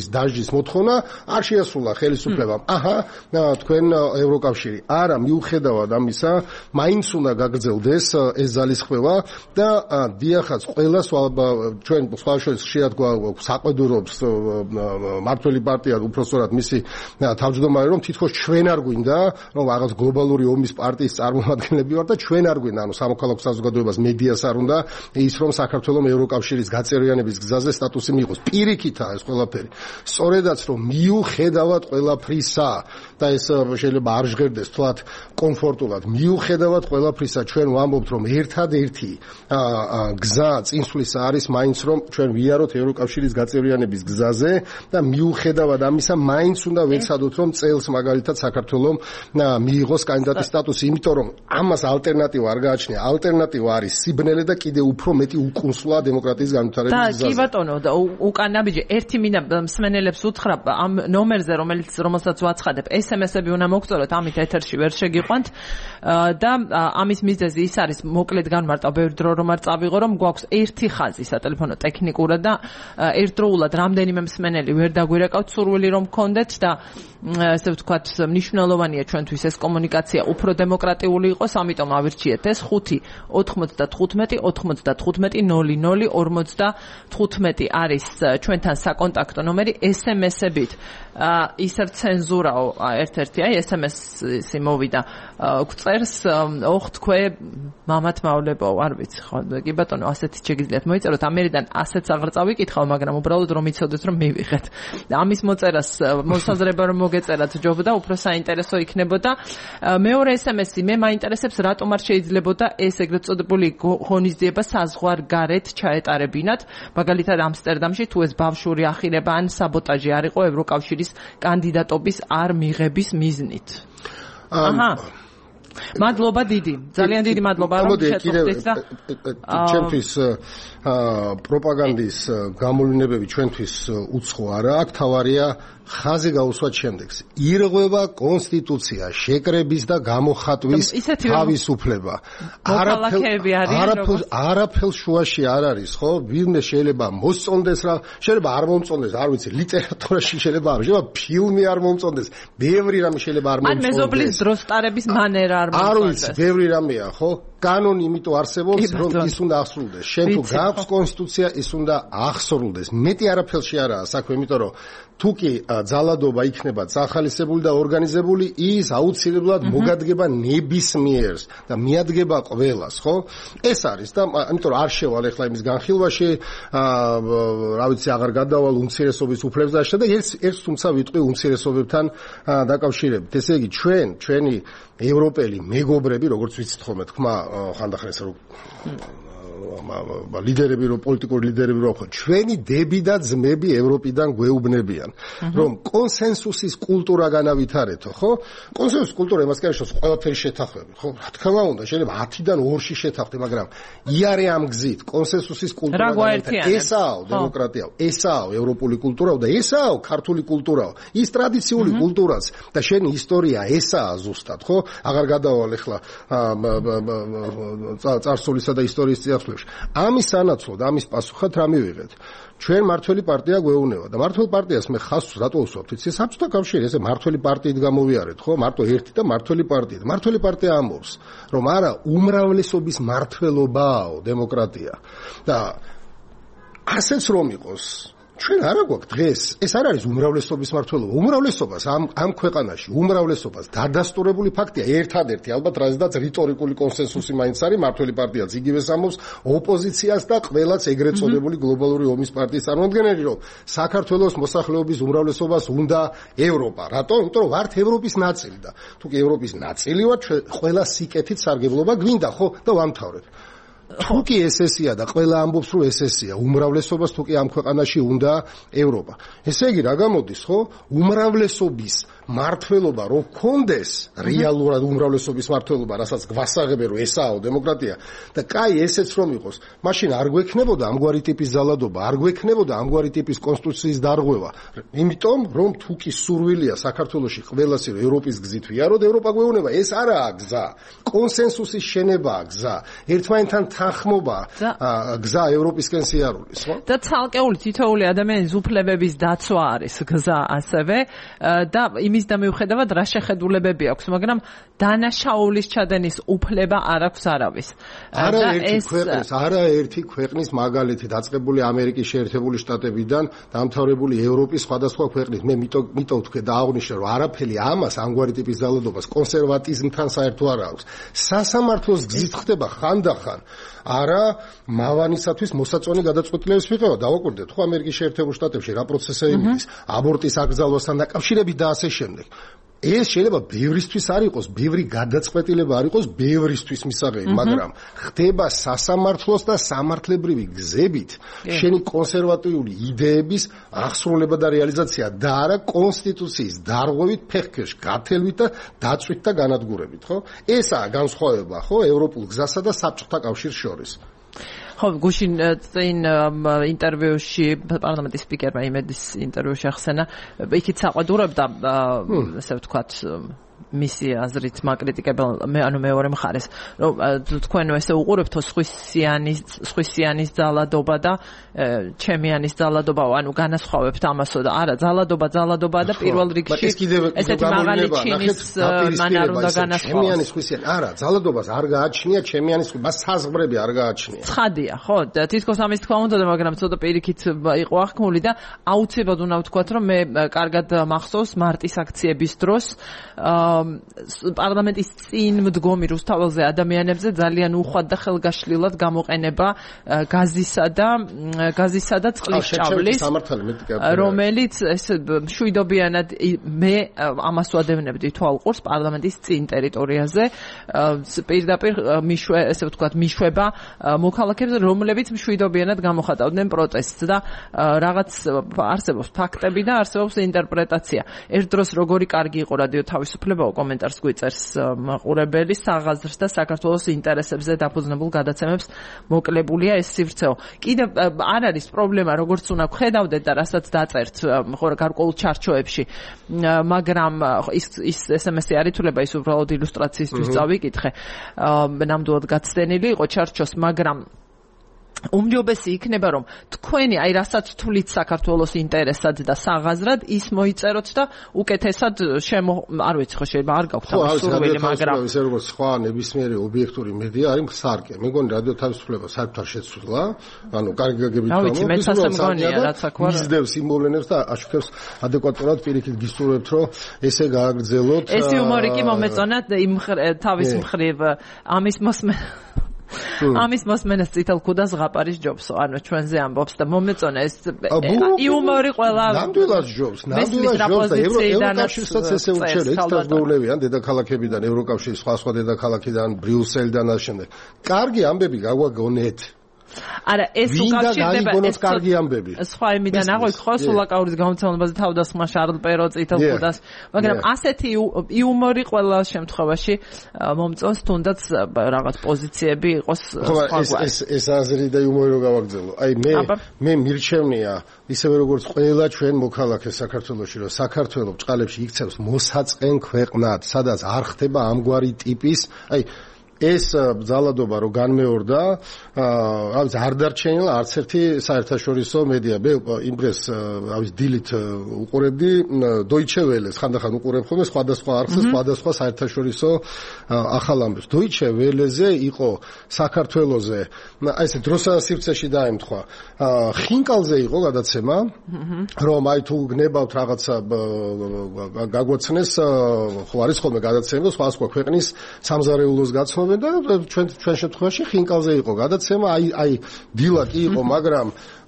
ხელისუფლების დასჯის მოთხოვნა არ შეასრულა ხელისუფლებამ. აჰა, თქვენ ევროკავშირი. არა, მიუხედავად ამისა, მაინც უნდა გაგრძელდეს ეს ძალისხმევა და დიახაც ყველას ჩვენ სხვა შორის ხშირად საყვედურობს მართველი პარტია, უпроსტად მისი თავმჯდომარე, რომ თითქოს ჩვენ არ გვინდა, რომ რაღაც გლობალური ომის პარტიის წარმომადგენლები ვარ და ჩვენ არ გვინდა, ანუ სამოქალაქო საზოგადოებას მედიას არ უნდა ის რომ საქართველოს ევროკავშირის გაწევრიანების გზაზე სტატუსი მიიღოს. პირიქითაა ეს ყველაფერი. სწორედაც რომ მიუხედავად ყველაფრისა და ეს შეიძლება არ ჟღერდეს თვალთ კომფორტულად, მიუხედავად ყველაფრისა ჩვენ ვამბობთ რომ ერთადერთი გზა წინსვლისა არის მაინც რომ ჩვენ ვიაროთ ევროკავშირის გაწევრიანების გზაზე და მიუხედავად ამისა მაინც უნდა ვეცადოთ რომ წელს მაგალითად საქართველოს მიიღოს კანდიდატის სტატუსი, იმიტომ რომ ამას ალტერნატივა არ გააჩნია. ალტერნატივა არის სიბნელე და კიდევ უფრო მეტი უკუნსვლა დემოკრატიის განვითარების გზაზე. და კი ბატონო, უკან ნაბიჯი ერთი მინდა მსმენელებს უთხრა ამ ნომერზე, რომელსაც ვაცხადებ, SMS-ები უნდა მოგწოროთ, ამით ეთერში ვერ შეგიყვანთ და ამის მიზეზი ის არის, მოკლედ განმარტავ, ბევრი დრო რომ არ წავიღო, რომ გვაქვს ერთი ხაზი სატელეფონო ტექნიკურად და ერთდროულად რამდენიმე მსმენელი ვერ დაგვირეკავთ სურვილი რომ გქონდეთ და ესე ვთქვათ, მნიშვნელოვანია ჩვენთვის ეს კომუნიკაცია უფრო დემოკრატიული იყოს, ამიტომ ავირჩიეთ ეს 5-95-00-55 არის ჩვენთან საკონტაქტო ნომერი SMS-ებით. ისევ ცენზურაო ერთ-ერთი, SMS-ი მოვიდა გვწერს, ოხ თქვე მამათ მავლებო, არ ვიცი ხო, კი ბატონო, ასეთი შეგიძლიათ მოიწეროთ, ამერიდან ასეც აღარ წავიკითხავ, მაგრამ უბრალოდ რომ იცოდეთ რომ მივიღეთ. ამის მოწერას მოსაზრება რომ მოგეწერათ ჯობდა, უფრო საინტერესო იქნებოდა. მეორე SMS-ი მე მაინტერესებს, რატომ არ შეიძლებოდა ეს ეგრეთ წოდებული ღონისძიება საზღვარგარეთ ჩაეტარებინათ, მაგალითად ამსტერდამში თუ ეს ბავშვური ახირება ან საბოტაჟი არ იყო ევროკავშირის კანდიდატობის არ მიღების მიზნით. აჰა. მადლობა დიდი. ძალიან დიდი მადლობა რომ შეწუხდით და ჩვენთვის პროპაგანდის გამოვლინებები ჩვენთვის უცხო არა აქვს, თავარია ხაზი გაუსვათ შემდეგს. ირღვევა კონსტიტუცია, შეკრების და გამოხატვის თავისუფლება. არაფერს შუაში არ არის, ხო? ვინმე შეიძლება მოსწონდეს რა, შეიძლება არ მომწონდეს, არ ვიცი, ლიტერატურაში შეიძლება არ, შეიძლება ფილმი არ მომწონდეს, ბევრი რამე შეიძლება არ მომწონდეს. ან მეზობლის დროსტარების მანერა არ მომწონდეს. არ ვიცი, ბევრი რამეა, ხო? კანონი იმიტომ არსებობს, რომ ის უნდა ახსრულდეს. შენ თუ გაქვს კონსტიტუცია, ის უნდა ახსრულდეს. მეტი არაფერში არაა საქმე, იმიტომ რომ თუ კი ძალადობა იქნება წახალისებული და ორგანიზებული, ის აუცილებლად მოგადგება ნებისმიერს და მიადგება ყველას, ხო? ეს არის და იმიტომ რომ არ შევალ ახლა იმის განხილვაში, რა ვიცი, აღარ გადავალ უმცირესობის უფლებებს და ერთ თუმცა ვიტყვი უმცირესობებთან დაკავშირებით. ესე იგი, ჩვენი ევროპელი მეგობრები, როგორც ვიცით ხოლმე თქმა ხანდახან ეს რომ ლიდერები რომ პოლიტიკური ლიდერები რომ ხო ჩვენი დები და ძმები ევროპიდან გვეუბნებიან რომ კონსენსუსის კულტურა განავითარეთო, ხო? კონსენსუსის კულტურა იმას კავშირს ყველაფერი შეთანხმები, ხო? Რა თქმა უნდა, შეიძლება 10-დან 2-ში შეთანხმდე, მაგრამ იარე ამ გზით კონსენსუსის კულტურა ესაა დემოკრატია, ესაა ევროპული კულტურა და ესაა ქართული კულტურა, ის ტრადიციული კულტურაც და შენი ისტორია ესაა ზუსტად, ხო? აღარ გადავალ ახლა წარსულისა და ისტორიის წიაღს ამის სანაცვლოდ, ამის პასუხად რა მივიღეთ? ჩვენ მართველი პარტია გვეუბნება და მართველ პარტიას მე ხაზს რატო უსვამთ? იცი საბჭოთა კავშირი ესე მართველი პარტიით გამოვიარეთ, ხო? მარტო ერთი და მართველი პარტია. მართველი პარტია ამბობს, რომ არა უმრავლესობის მართლობაა დემოკრატია. და ასეც რომ იყოს, ჩვენ არა გვაქვს დღეს, ეს არ არის უმრავლესობის მართლობა. უმრავლესობას ამ ქვეყანაში უმრავლესობას დადასტურებული ფაქტია ერთადერთი, ალბათ რაზედაც რიტორიკული კონსენსუსი მაინც არის, მართველი პარტიაც იგივეს ამბობს, ოპოზიციას და ყველაც ეგრეთ წოდებული გლობალური ომის პარტიის წარმომადგენელი, რომ საქართველოს მოსახლეობის უმრავლესობას უნდა ევროპა. რატო? იმიტომ რომ ვართ ევროპის ნაწილი და თუ კი ევროპის ნაწილი ვართ, ყველა სიკეთით სარგებლობა გვინდა, ხო? და ვამთავრებ. თუ კი ესესია და ყველა ამბობს რომ ესესია, უმრავლესობას თუ კი ამ ქვეყანაში უნდა ევროპა. ესე იგი რა გამოდის, ხო? უმრავლესობის მართლობა რო გქონდეს, რეალურად უმრავლესობის მართლობა, რასაც გვასაღებენ რომ ესაა დემოკრატია და კაი ესეც რომ იყოს, მაშინ არ გვექნებოდა ამგვარი ტიპის ძალადობა, არ გვექნებოდა ამგვარი ტიპის კონსტიტუციის დარღვევა. იმიტომ რომ თუ კი სურვილია საქართველოში ყველასი რომ ევროპის გზით ვიაროთ, ევროპა გვეუბნება, ეს არაა გზა. კონსენსუსის შენებაა გზა. ერთმანეთთან თანხმობა გზა ევროპისკენ სიარულის, ხო? და ცალკეული თითოეული ადამიანის უფლებების დაცვა არის გზა ასევე და იმის და მიუხედავად რა შეხედულებები აქვს, მაგრამ დანაშაულის ჩადენის უფლება არ აქვს არავის. არაერთი ქვეყნის მაგალითი დაწყებული ამერიკის შეერთებული შტატებიდან დამთავრებული ევროპის სხვადასხვა ქვეყნის. მე მითო ვთქვი და აღვნიშნე რომ არაფერი ამას ამგვარი ტიპის ძალადობას კონსერვატიზმთან საერთო არ აქვს. სასამართლოს გზით ხდება ხანდახან არა მავანისათვის მოსაწონი გადაწყვეტილების მიღება. დავაკვირდეთ ხო ამერიკის შეერთებულ შტატებში რა პროცესები მიდის აბორტის აკრძალვასთან დაკავშირებით და ასე შემდეგ. ეს შეიძლება ბევრისთვის არ იყოს, ბევრი გადაწყვეტილება არ იყოს ბევრისთვის მისაღები, მაგრამ ხდება სასამართლოს და სამართლებრივი გზებით შენი კონსერვატიული იდეების აღსრულება და რეალიზაცია და არა კონსტიტუციის დარღვევით, ფეხქერში გათელვით და დაწვით და განადგურებით, ხო? ესაა განსხვავება, ხო, ევროპულ გზასა და საბჭოთა კავშირს შორის. ხო, გუშინ წინ ინტერვიუში პარლამენტის სპიკერმა იმედის ინტერვიუში ახსენა, იქით საყვედურებდა, ასე ვთქვათ, მისი აზრით მაკრიტიკებელ მეორე მხარეს, რომ თქვენო ესე უყურებთო სხვისიანის ძალადობა და ჩემიანის ძალადობა, ანუ განასხვავებთ ამასო და არა, ძალადობა და პირველ რიგში ესეთი მაღალი ჩინის მანარ უნდა განასხვავოს. ჩემიანი სხვისიანი, არა, ძალადობას არ გააჩნია, ჩემიანი მას საზღვრები არ გააჩნია. ცხადია, ხო, თითქოს ამის თქვა უნდა, მაგრამ ცოტა პირიქით იყო აღქმული და აუცილებლად უნდა ვთქვათ, რომ მე კარგად მახსოვს მარტის აქციების დროს პარლამენტის წინ მდგომი რუსთაველზე ადამიანებზე ძალიან უხვად და ხელგაშლილად გამოყენება გაზისა და წყლის ჭავლის, რომელიც ეს მშვიდობიანად მე ამას ვადევნებდი თვალყურს პარლამენტის წინ ტერიტორიაზე პირდაპირ ესე ვთქვათ მიშვება მოქალაქეებს, რომლებიც მშვიდობიანად გამოხატავდნენ პროტესტს და რაღაც არსებობს ფაქტები და არსებობს ინტერპრეტაცია. ერთ დროს როგორი კარგი იყო რადიო თავისუფლება კომენტარს გვიწერს მაყურებელი, საღაზრს და საქართველოს ინტერესებზე დაფუძნებულ გადაცემებს მოკლებულია ეს სივრცეო. კიდევ არ არის პრობლემა, როგორც უნდა ხედავდეთ და რასაც დაწერთ გარკვეულ ჩარჩოებში, მაგრამ ის SMS-ი არ ითვლება, ის უბრალოდ ილუსტრაციისთვის წავიკითხე. ნამდვილად გაცდენილი იყო ჩარჩოს, მაგრამ უმჯობესი იქნება, რომ თქვენი აი რასაც თვლით საქართველოს ინტერესად და საღაზრად ის მოიწეროთ და უკეთესად არ ვიცი ხო შეიძლება არ გაქვთ ამ სურვილი, მაგრამ ისე როგორც სხვა ნებისმიერი ობიექტური მედია არის მსარკე. მე მგონი რადიო თავისუფლება საერთოდ არ შეცვლა, ანუ კარგი გაგებით მიზდევს იმოვლენებს და აშუქებს ადეკვატურად პირიქით გისურვებთ, რომ ესე გააგრძელოთ. ეს იუმორი კი მომეწონათ იმ თავის მხრივ ამის მოსმენას წითელ ქუდას ზღაპარის ჯობსო, ანუ ჩვენზე ამბობს და მომეწონა ეს იუმორი ყველა ნამდვილად ჯობს და ევროკავშირსაც ესე ურჩევენ ექსტრასგოულებიან დედაქალაქებიდან, ევროკავშირის სხვა დედაქალაქიდან, ბრიუსელიდან და შემდეგ. კარგი ამბები გაგვაგონეთ. არა, ეს უკავშირდება ეს კარგი ამბები. სხვა იმიდან აღვიქ ხო სულაკაურის გამოცემაზე თავდასხმა შარლ პერო წითელ ქუდას, მაგრამ ასეთი იუმორი ყველა შემთხვევაში მომწონს, თუნდაც რაღაც პოზიციები იყოს სხვაგვარი. ეს აზრი და იუმორი რო გავაგრძელო. აი მე მირჩევნია ისევე როგორც ყველა ჩვენ მოქალაქე საქართველოში, რომ საქართველოს ბჭყალებში იქცევს მოსაწყენ ქვეყნად, სადაც არ ხდება ამგვარი ტიპის, აი ეს ძალადობა რო განმეორდა, არ დარჩენილა არც ერთი საერთაშორისო მედია. მე იმ დღეს დილით უყურებდი Deutsche Welle-ს, ხანდახან უყურებ ხოლმე სხვადასხვა არხზე, სხვადასხვა საერთაშორისო ახალ ამბებს. Deutsche Welle-ზე იყო საქართველოზე, აი ესე დროსა სივრცეში დაემთხვა. ხინკალზე იყო გადაცემა, რომ აი თუ გნებავთ რაღაცა გაგვაცნეს, ხო არის ხოლმე გადაცემა სხვა ქვეყნის სამზარეულოს გაცნობა აკეთებენ და ჩვენ შემთხვევაში ხინკალზე იყო გადაცემა, აი დილა კი იყო, მაგრამ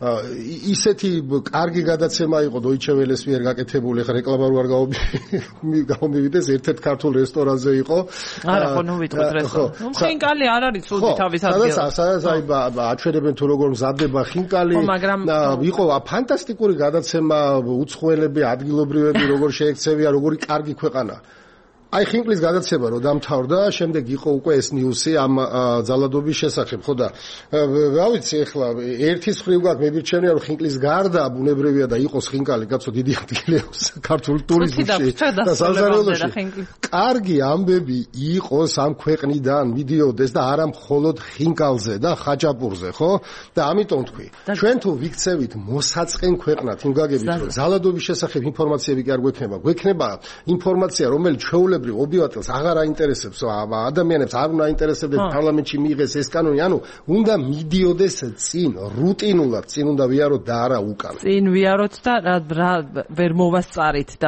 ისეთი კარგი გადაცემა იყო Deutsche Welle-ს მიერ გაკეთებული, ხა რეკლამა არ გამომივიდეს, ერთ-ერთ ქართულ რესტორანზე იყო. არა, ხო, ნუ ვიტყვით რესტორანი. ხინკალი არ არის ცუდი თავის ადგილზე. სადაც აი აჩვენებენ თუ როგორ მზადდება ხინკალი. იყო ფანტასტიკური გადაცემა, უცხოელები, ადგილობრივები როგორ შეექცევიან, როგორი კარგი ქვეყანა. აი ხინკლის გადაცემა რო დამთავრდა, შემდეგ იყო უკვე ეს ნიუსი ამ ძალადობის შესახებ, ხო და რა ვიცი ახლა ერთის მხრივ გაქვს მებირჩენია რომ ხინკლის გარდა ბუნებრივია და იყოს ხინკალი, კაცო დიდი ადგილი აქვს ქართულ ტურიზმში და საზარელოში. კარგი ამბები იყოს ამ ქვეყნიდან მიდიოდეს და არა მხოლოდ ხინკალზე და ხაჭაპურზე, ხო? და ამიტომ თქვი, ჩვენ თუ ვიქცევით მოსაწყენ ქვეყნად, იმ გაგებით რომ ძალადობის შესახებ ინფორმაციები კი არ გვექნება, გვექნება ინფორმაცია, რომელიც ჩვეულებრივ ობიატელს აღარ აინტერესებს, ადამიანებს არ უნდა აინტერესებდეს პარლამენტში მიიღეს ეს კანონი, ანუ უნდა მიდიოდეს წინ, რუტინულად წინ უნდა ვიაროთ და არა უკან. წინ ვიაროთ და რა ვერ მოვასწარით და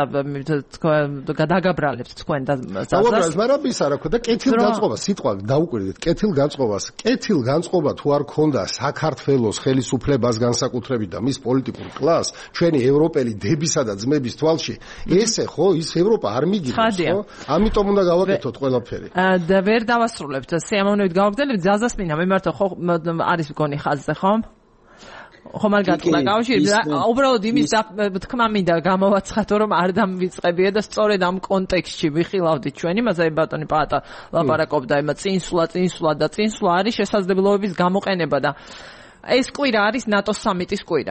გადაგაბრალებთ თქვენ და ზაზას. მაგრამ ის არა ხო და კეთილგანწყობა, სიტყვა დაუკვირდით, კეთილგანწყობას, კეთილგანწყობა თუ არ ქონდა საქართველოს ხელისუფლებას განსაკუთრებით და მის პოლიტიკურ კლასს, ჩვენი ევროპელი დებისა და ძმების თვალში, ესე ხო ის ევროპა არ მიგიდოს, ხო? ამიტომ უნდა გავაკეთოთ ყველაფერი. და ვერ დავასრულებთ. სიამოვნებით გავაგრძელებთ. ზაზას მინდა მიმართო ხო არის მგონი ხაზზე, ხო? ხომ არ გატყდა კავშირი. უბრალოდ იმის თქმა მინდა გამოვაცხადო, რომ არ დამვიწყებია და სწორედ ამ კონტექსტში ვიხილავდით ჩვენ იმაზე, ბატონი პაატა ლაპარაკობდა იმ წინსვლა არის შესაძლებლობების გამოყენება და ეს კვირა არის ნატოს სამიტის კვირა.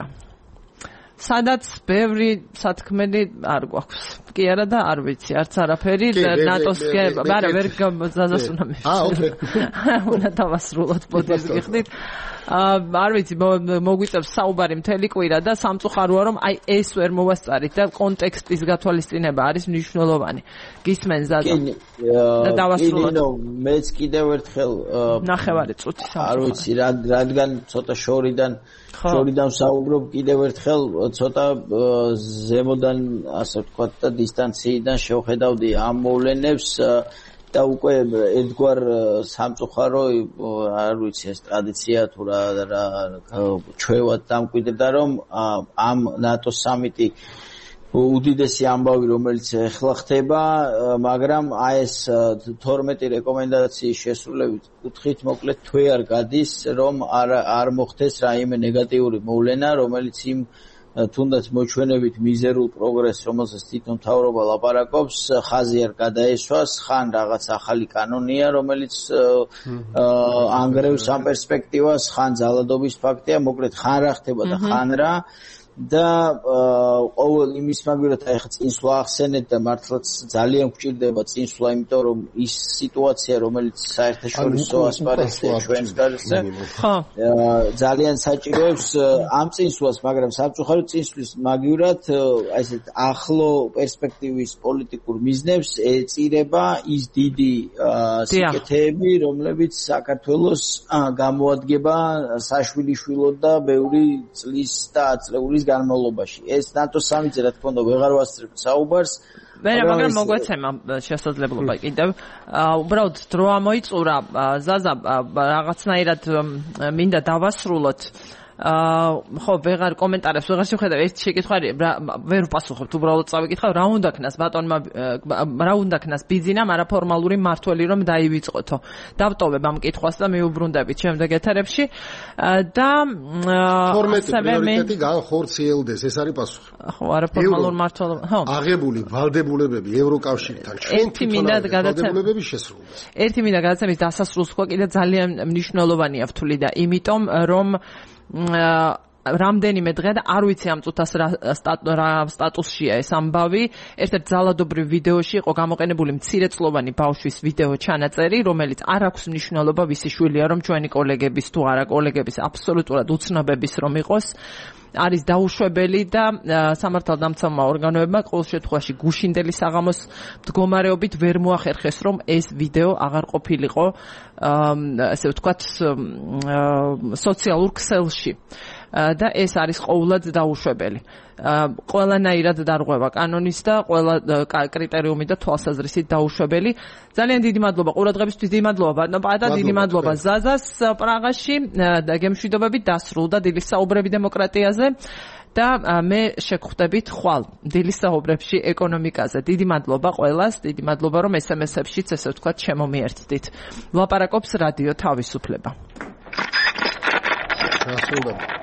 სადაც ბევრი სათქმელი არ გვაქვს. კი არა და არ ვიცი, არც არაფერი ნატოს არა ვერ ზაზას უნდა მივიწყო. უნდა დავასრულოთ პოდკას გიხდით. არ ვიცი, მოგვიწევს საუბარი მთელი კვირა და სამწუხაროა რომ აი ეს ვერ მოვასწარით და კონტექსტის გათვალისწინება არის მნიშვნელოვანი. გისმენ ზაზა. და დავასრულოთ. მეც კიდევ ერთხელ ნახევარი წუთი. არ ვიცი, რადგან ცოტა შორიდან საუბრობ კიდევ ერთხელ ცოტა ზემოდან ასე ვთქვათ და დისტანციიდან შევხედავდი ამ მოვლენებს და უკვე ერთგვარ სამწუხარო არ ვიცი ეს ტრადიცია თუ რა ჩვევად დამკვიდრდა რომ ამ ნატოს სამიტი უდიდესი ამბავი რომელიც ახლა ხდება მაგრამ აი ეს 12 რეკომენდაციის შესრულებით კუთხით მოკლედ თვე არ გადის რომ არ მოხდეს რაიმე ნეგატიური მოვლენა რომელიც იმ თუნდაც მოჩვენებით მიზერულ პროგრესს რომელსაც თვითონ მთავრობა ლაპარაკობს ხაზი არ გადაესვას ხან რაღაც ახალი კანონია რომელიც ანგრევს ამ პერსპექტივას ხან ძალადობის ფაქტია მოკლედ ხან რა ხდება და ხან რა და ყოველ იმის მაგალითად ახლა წინსვლა ახსენეთ და მართლაც ძალიან გვჭირდება წინსვლა იმიტომ რომ ის სიტუაცია რომელიც საერთაშორისო ასპარეზზე ჩვენს გარშემო ძალიან საჭიროებს ამ წინსვლას მაგრამ სამწუხაროდ წინსვლის მაგივრად ესეთ ახლო პერსპექტივის პოლიტიკურ მიზნებს ეწირება ის დიდი სიკეთეები რომლებიც საქართველოს გამოადგება საშვილიშვილოდ და ბევრი წლის და აწლეულის განმავლობაში. ეს ნატო სამიტზე რა თქმა უნდა ვეღარ ვასწრებთ საუბარს. მაგრამ მოგვეცემა შესაძლებლობა კიდევ. უბრალოდ დრო ამოიწურა ზაზა რაღაცნაირად მინდა დავასრულოთ. ხო ვეღარ კომენტარებს ვეღარ შევხედავ ეს შეკითხვა ვერ ვპასუხობთ უბრალოდ წავიკითხავ რა უნდა ქნას ბატონმა რა უნდა ქნას ბიძინამ არაფორმალური მართველი რომ დაივიწყოთო დავტოვებ ამ კითხვას და მიუბრუნდებით შემდეგ ეთერებში და 12 პრიორიტეტი განხორციელდეს ეს არის პასუხი ხო არაფორმალურ მმართველობა ხო აღებული ვალდებულებები ევროკავშირთან ჩვენ ვალდებულებები შესრულდეს ერთი მინდა გადაცემის დასასრულს ხო კიდე ძალიან მნიშვნელოვანია ვთვლი და იმიტომ რომ რამდენიმე დღე და არ ვიცი ამ წუთას რა სტატუსშია ეს ამბავი ერთ-ერთ ძალადობრივ ვიდეოში იყო გამოყენებული მცირეწლოვანი ბავშვის ვიდეო ჩანაწერი რომელიც არ აქვს მნიშვნელობა ვისი შვილია რომ ჩვენი კოლეგების თუ არა კოლეგების აბსოლუტურად უცნობების რომ იყოს არის დაუშვებელი და სამართალდამცავმა ორგანოებმა ყოველ შემთხვევაში გუშინდელი საღამოს მდგომარეობით ვერ მოახერხეს რომ ეს ვიდეო აღარ ყოფილიყო ასე ვთქვათ სოციალურ ქსელში და ეს არის ყოველად დაუშვებელი. ყველანაირად დარღვევა კანონის და ყველა კრიტერიუმი და თვალსაზრისით დაუშვებელი. ძალიან დიდი მადლობა ყურადღებისთვის, დიდი მადლობა ბატონო პატა, დიდი მადლობა ზაზას პრაღაში და გემშვიდობებით დასრულდა დილის საუბრები დემოკრატიაზე. და მე შეგხვდებით ხვალ დილის საუბრებში ეკონომიკაზე. დიდი მადლობა ყველას, დიდი მადლობა რომ SMS-ებშიც ესე ვთქვათ შემომიერთდით. ლაპარაკობს რადიო თავისუფლება. გასულდება.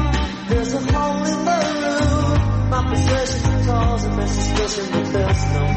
There's a hole in the roof. My possession calls and this is pushing the best.